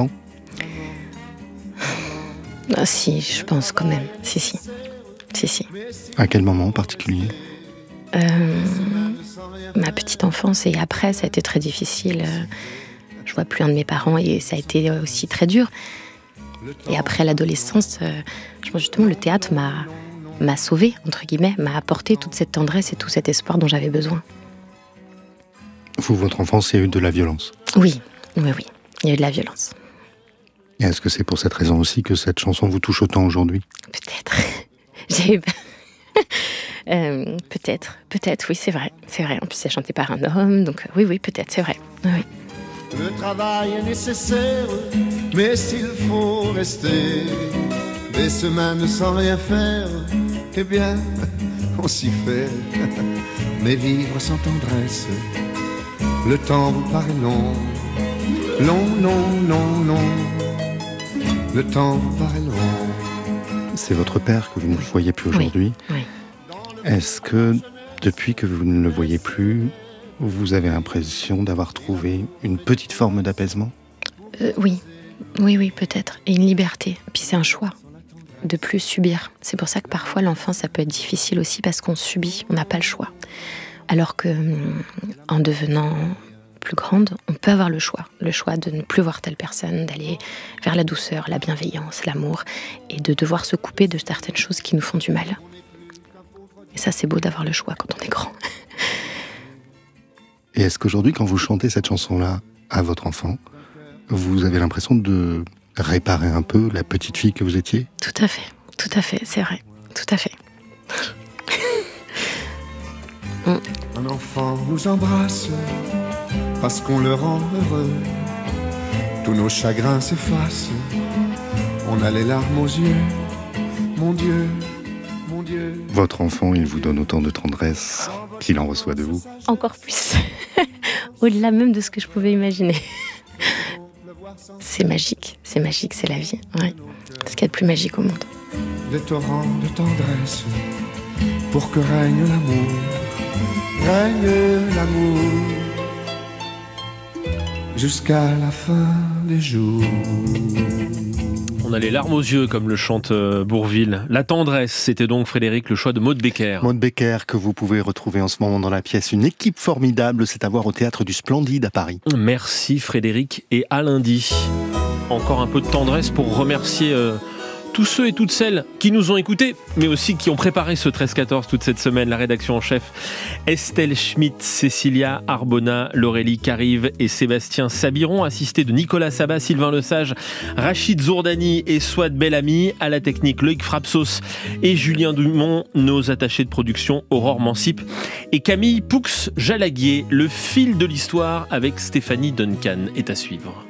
Ah, si, je pense quand même. Si, si. Si, si. À quel moment en particulier ? euh, Ma petite enfance, et après, ça a été très difficile. Je vois plus un de mes parents et ça a été aussi très dur. Et après l'adolescence, euh, je pense justement le théâtre m'a, m'a sauvée, entre guillemets, m'a apporté toute cette tendresse et tout cet espoir dont j'avais besoin. Vous, votre enfance, il y a eu de la violence ? Oui, oui, oui, il y a eu de la violence. Et est-ce que c'est pour cette raison aussi que cette chanson vous touche autant aujourd'hui ? Peut-être. J'ai... euh, peut-être, peut-être, oui, c'est vrai, c'est vrai. En plus, c'est chanté par un homme, donc oui, oui, peut-être, c'est vrai, oui, oui. Le travail est nécessaire, mais s'il faut rester des semaines sans rien faire, eh bien, on s'y fait. Mais vivre sans tendresse, le temps vous paraît long. Long, long, long, long, le temps vous paraît long. C'est votre père que vous ne voyez plus aujourd'hui. Oui, oui. Est-ce que, depuis que vous ne le voyez plus, vous avez l'impression d'avoir trouvé une petite forme d'apaisement ? euh, Oui, oui, oui, peut-être. Et une liberté. Puis c'est un choix de plus subir. C'est pour ça que parfois l'enfance, ça peut être difficile aussi parce qu'on subit, on n'a pas le choix. Alors que, en devenant plus grande, on peut avoir le choix. Le choix de ne plus voir telle personne, d'aller vers la douceur, la bienveillance, l'amour, et de devoir se couper de certaines choses qui nous font du mal. Et ça, c'est beau d'avoir le choix quand on est grand. Et est-ce qu'aujourd'hui, quand vous chantez cette chanson-là à votre enfant, vous avez l'impression de réparer un peu la petite fille que vous étiez ? Tout à fait, tout à fait, c'est vrai, tout à fait. Un enfant nous embrasse parce qu'on le rend heureux. Tous nos chagrins s'effacent, on a les larmes aux yeux. Mon Dieu, mon Dieu. Votre enfant, il vous donne autant de tendresse qu'il en reçoit de vous ? Encore plus, au-delà même de ce que je pouvais imaginer. C'est magique, c'est magique, c'est la vie. Ouais. C'est ce qu'il y a de plus magique au monde. Des torrents de tendresse pour que règne l'amour, règne l'amour jusqu'à la fin des jours. On a les larmes aux yeux, comme le chante Bourvil. La tendresse, c'était donc, Frédéric, le choix de Maud Becker. Maud Becker, que vous pouvez retrouver en ce moment dans la pièce Une équipe formidable, c'est à voir au Théâtre du Splendide à Paris. Merci Frédéric, et à lundi. Encore un peu de tendresse pour remercier euh, tous ceux et toutes celles qui nous ont écoutés, mais aussi qui ont préparé ce treize quatorze toute cette semaine. La rédaction en chef, Estelle Schmitt, Cécilia Arbona, Laurélie Carive et Sébastien Sabiron, assistés de Nicolas Sabat, Sylvain Lesage, Rachid Zourdani et Souad Bellamy. À la technique, Loïc Frapsos et Julien Dumont. Nos attachés de production, Aurore Mancip et Camille Poux-Jalaguier. Le fil de l'histoire avec Stéphanie Duncan est à suivre.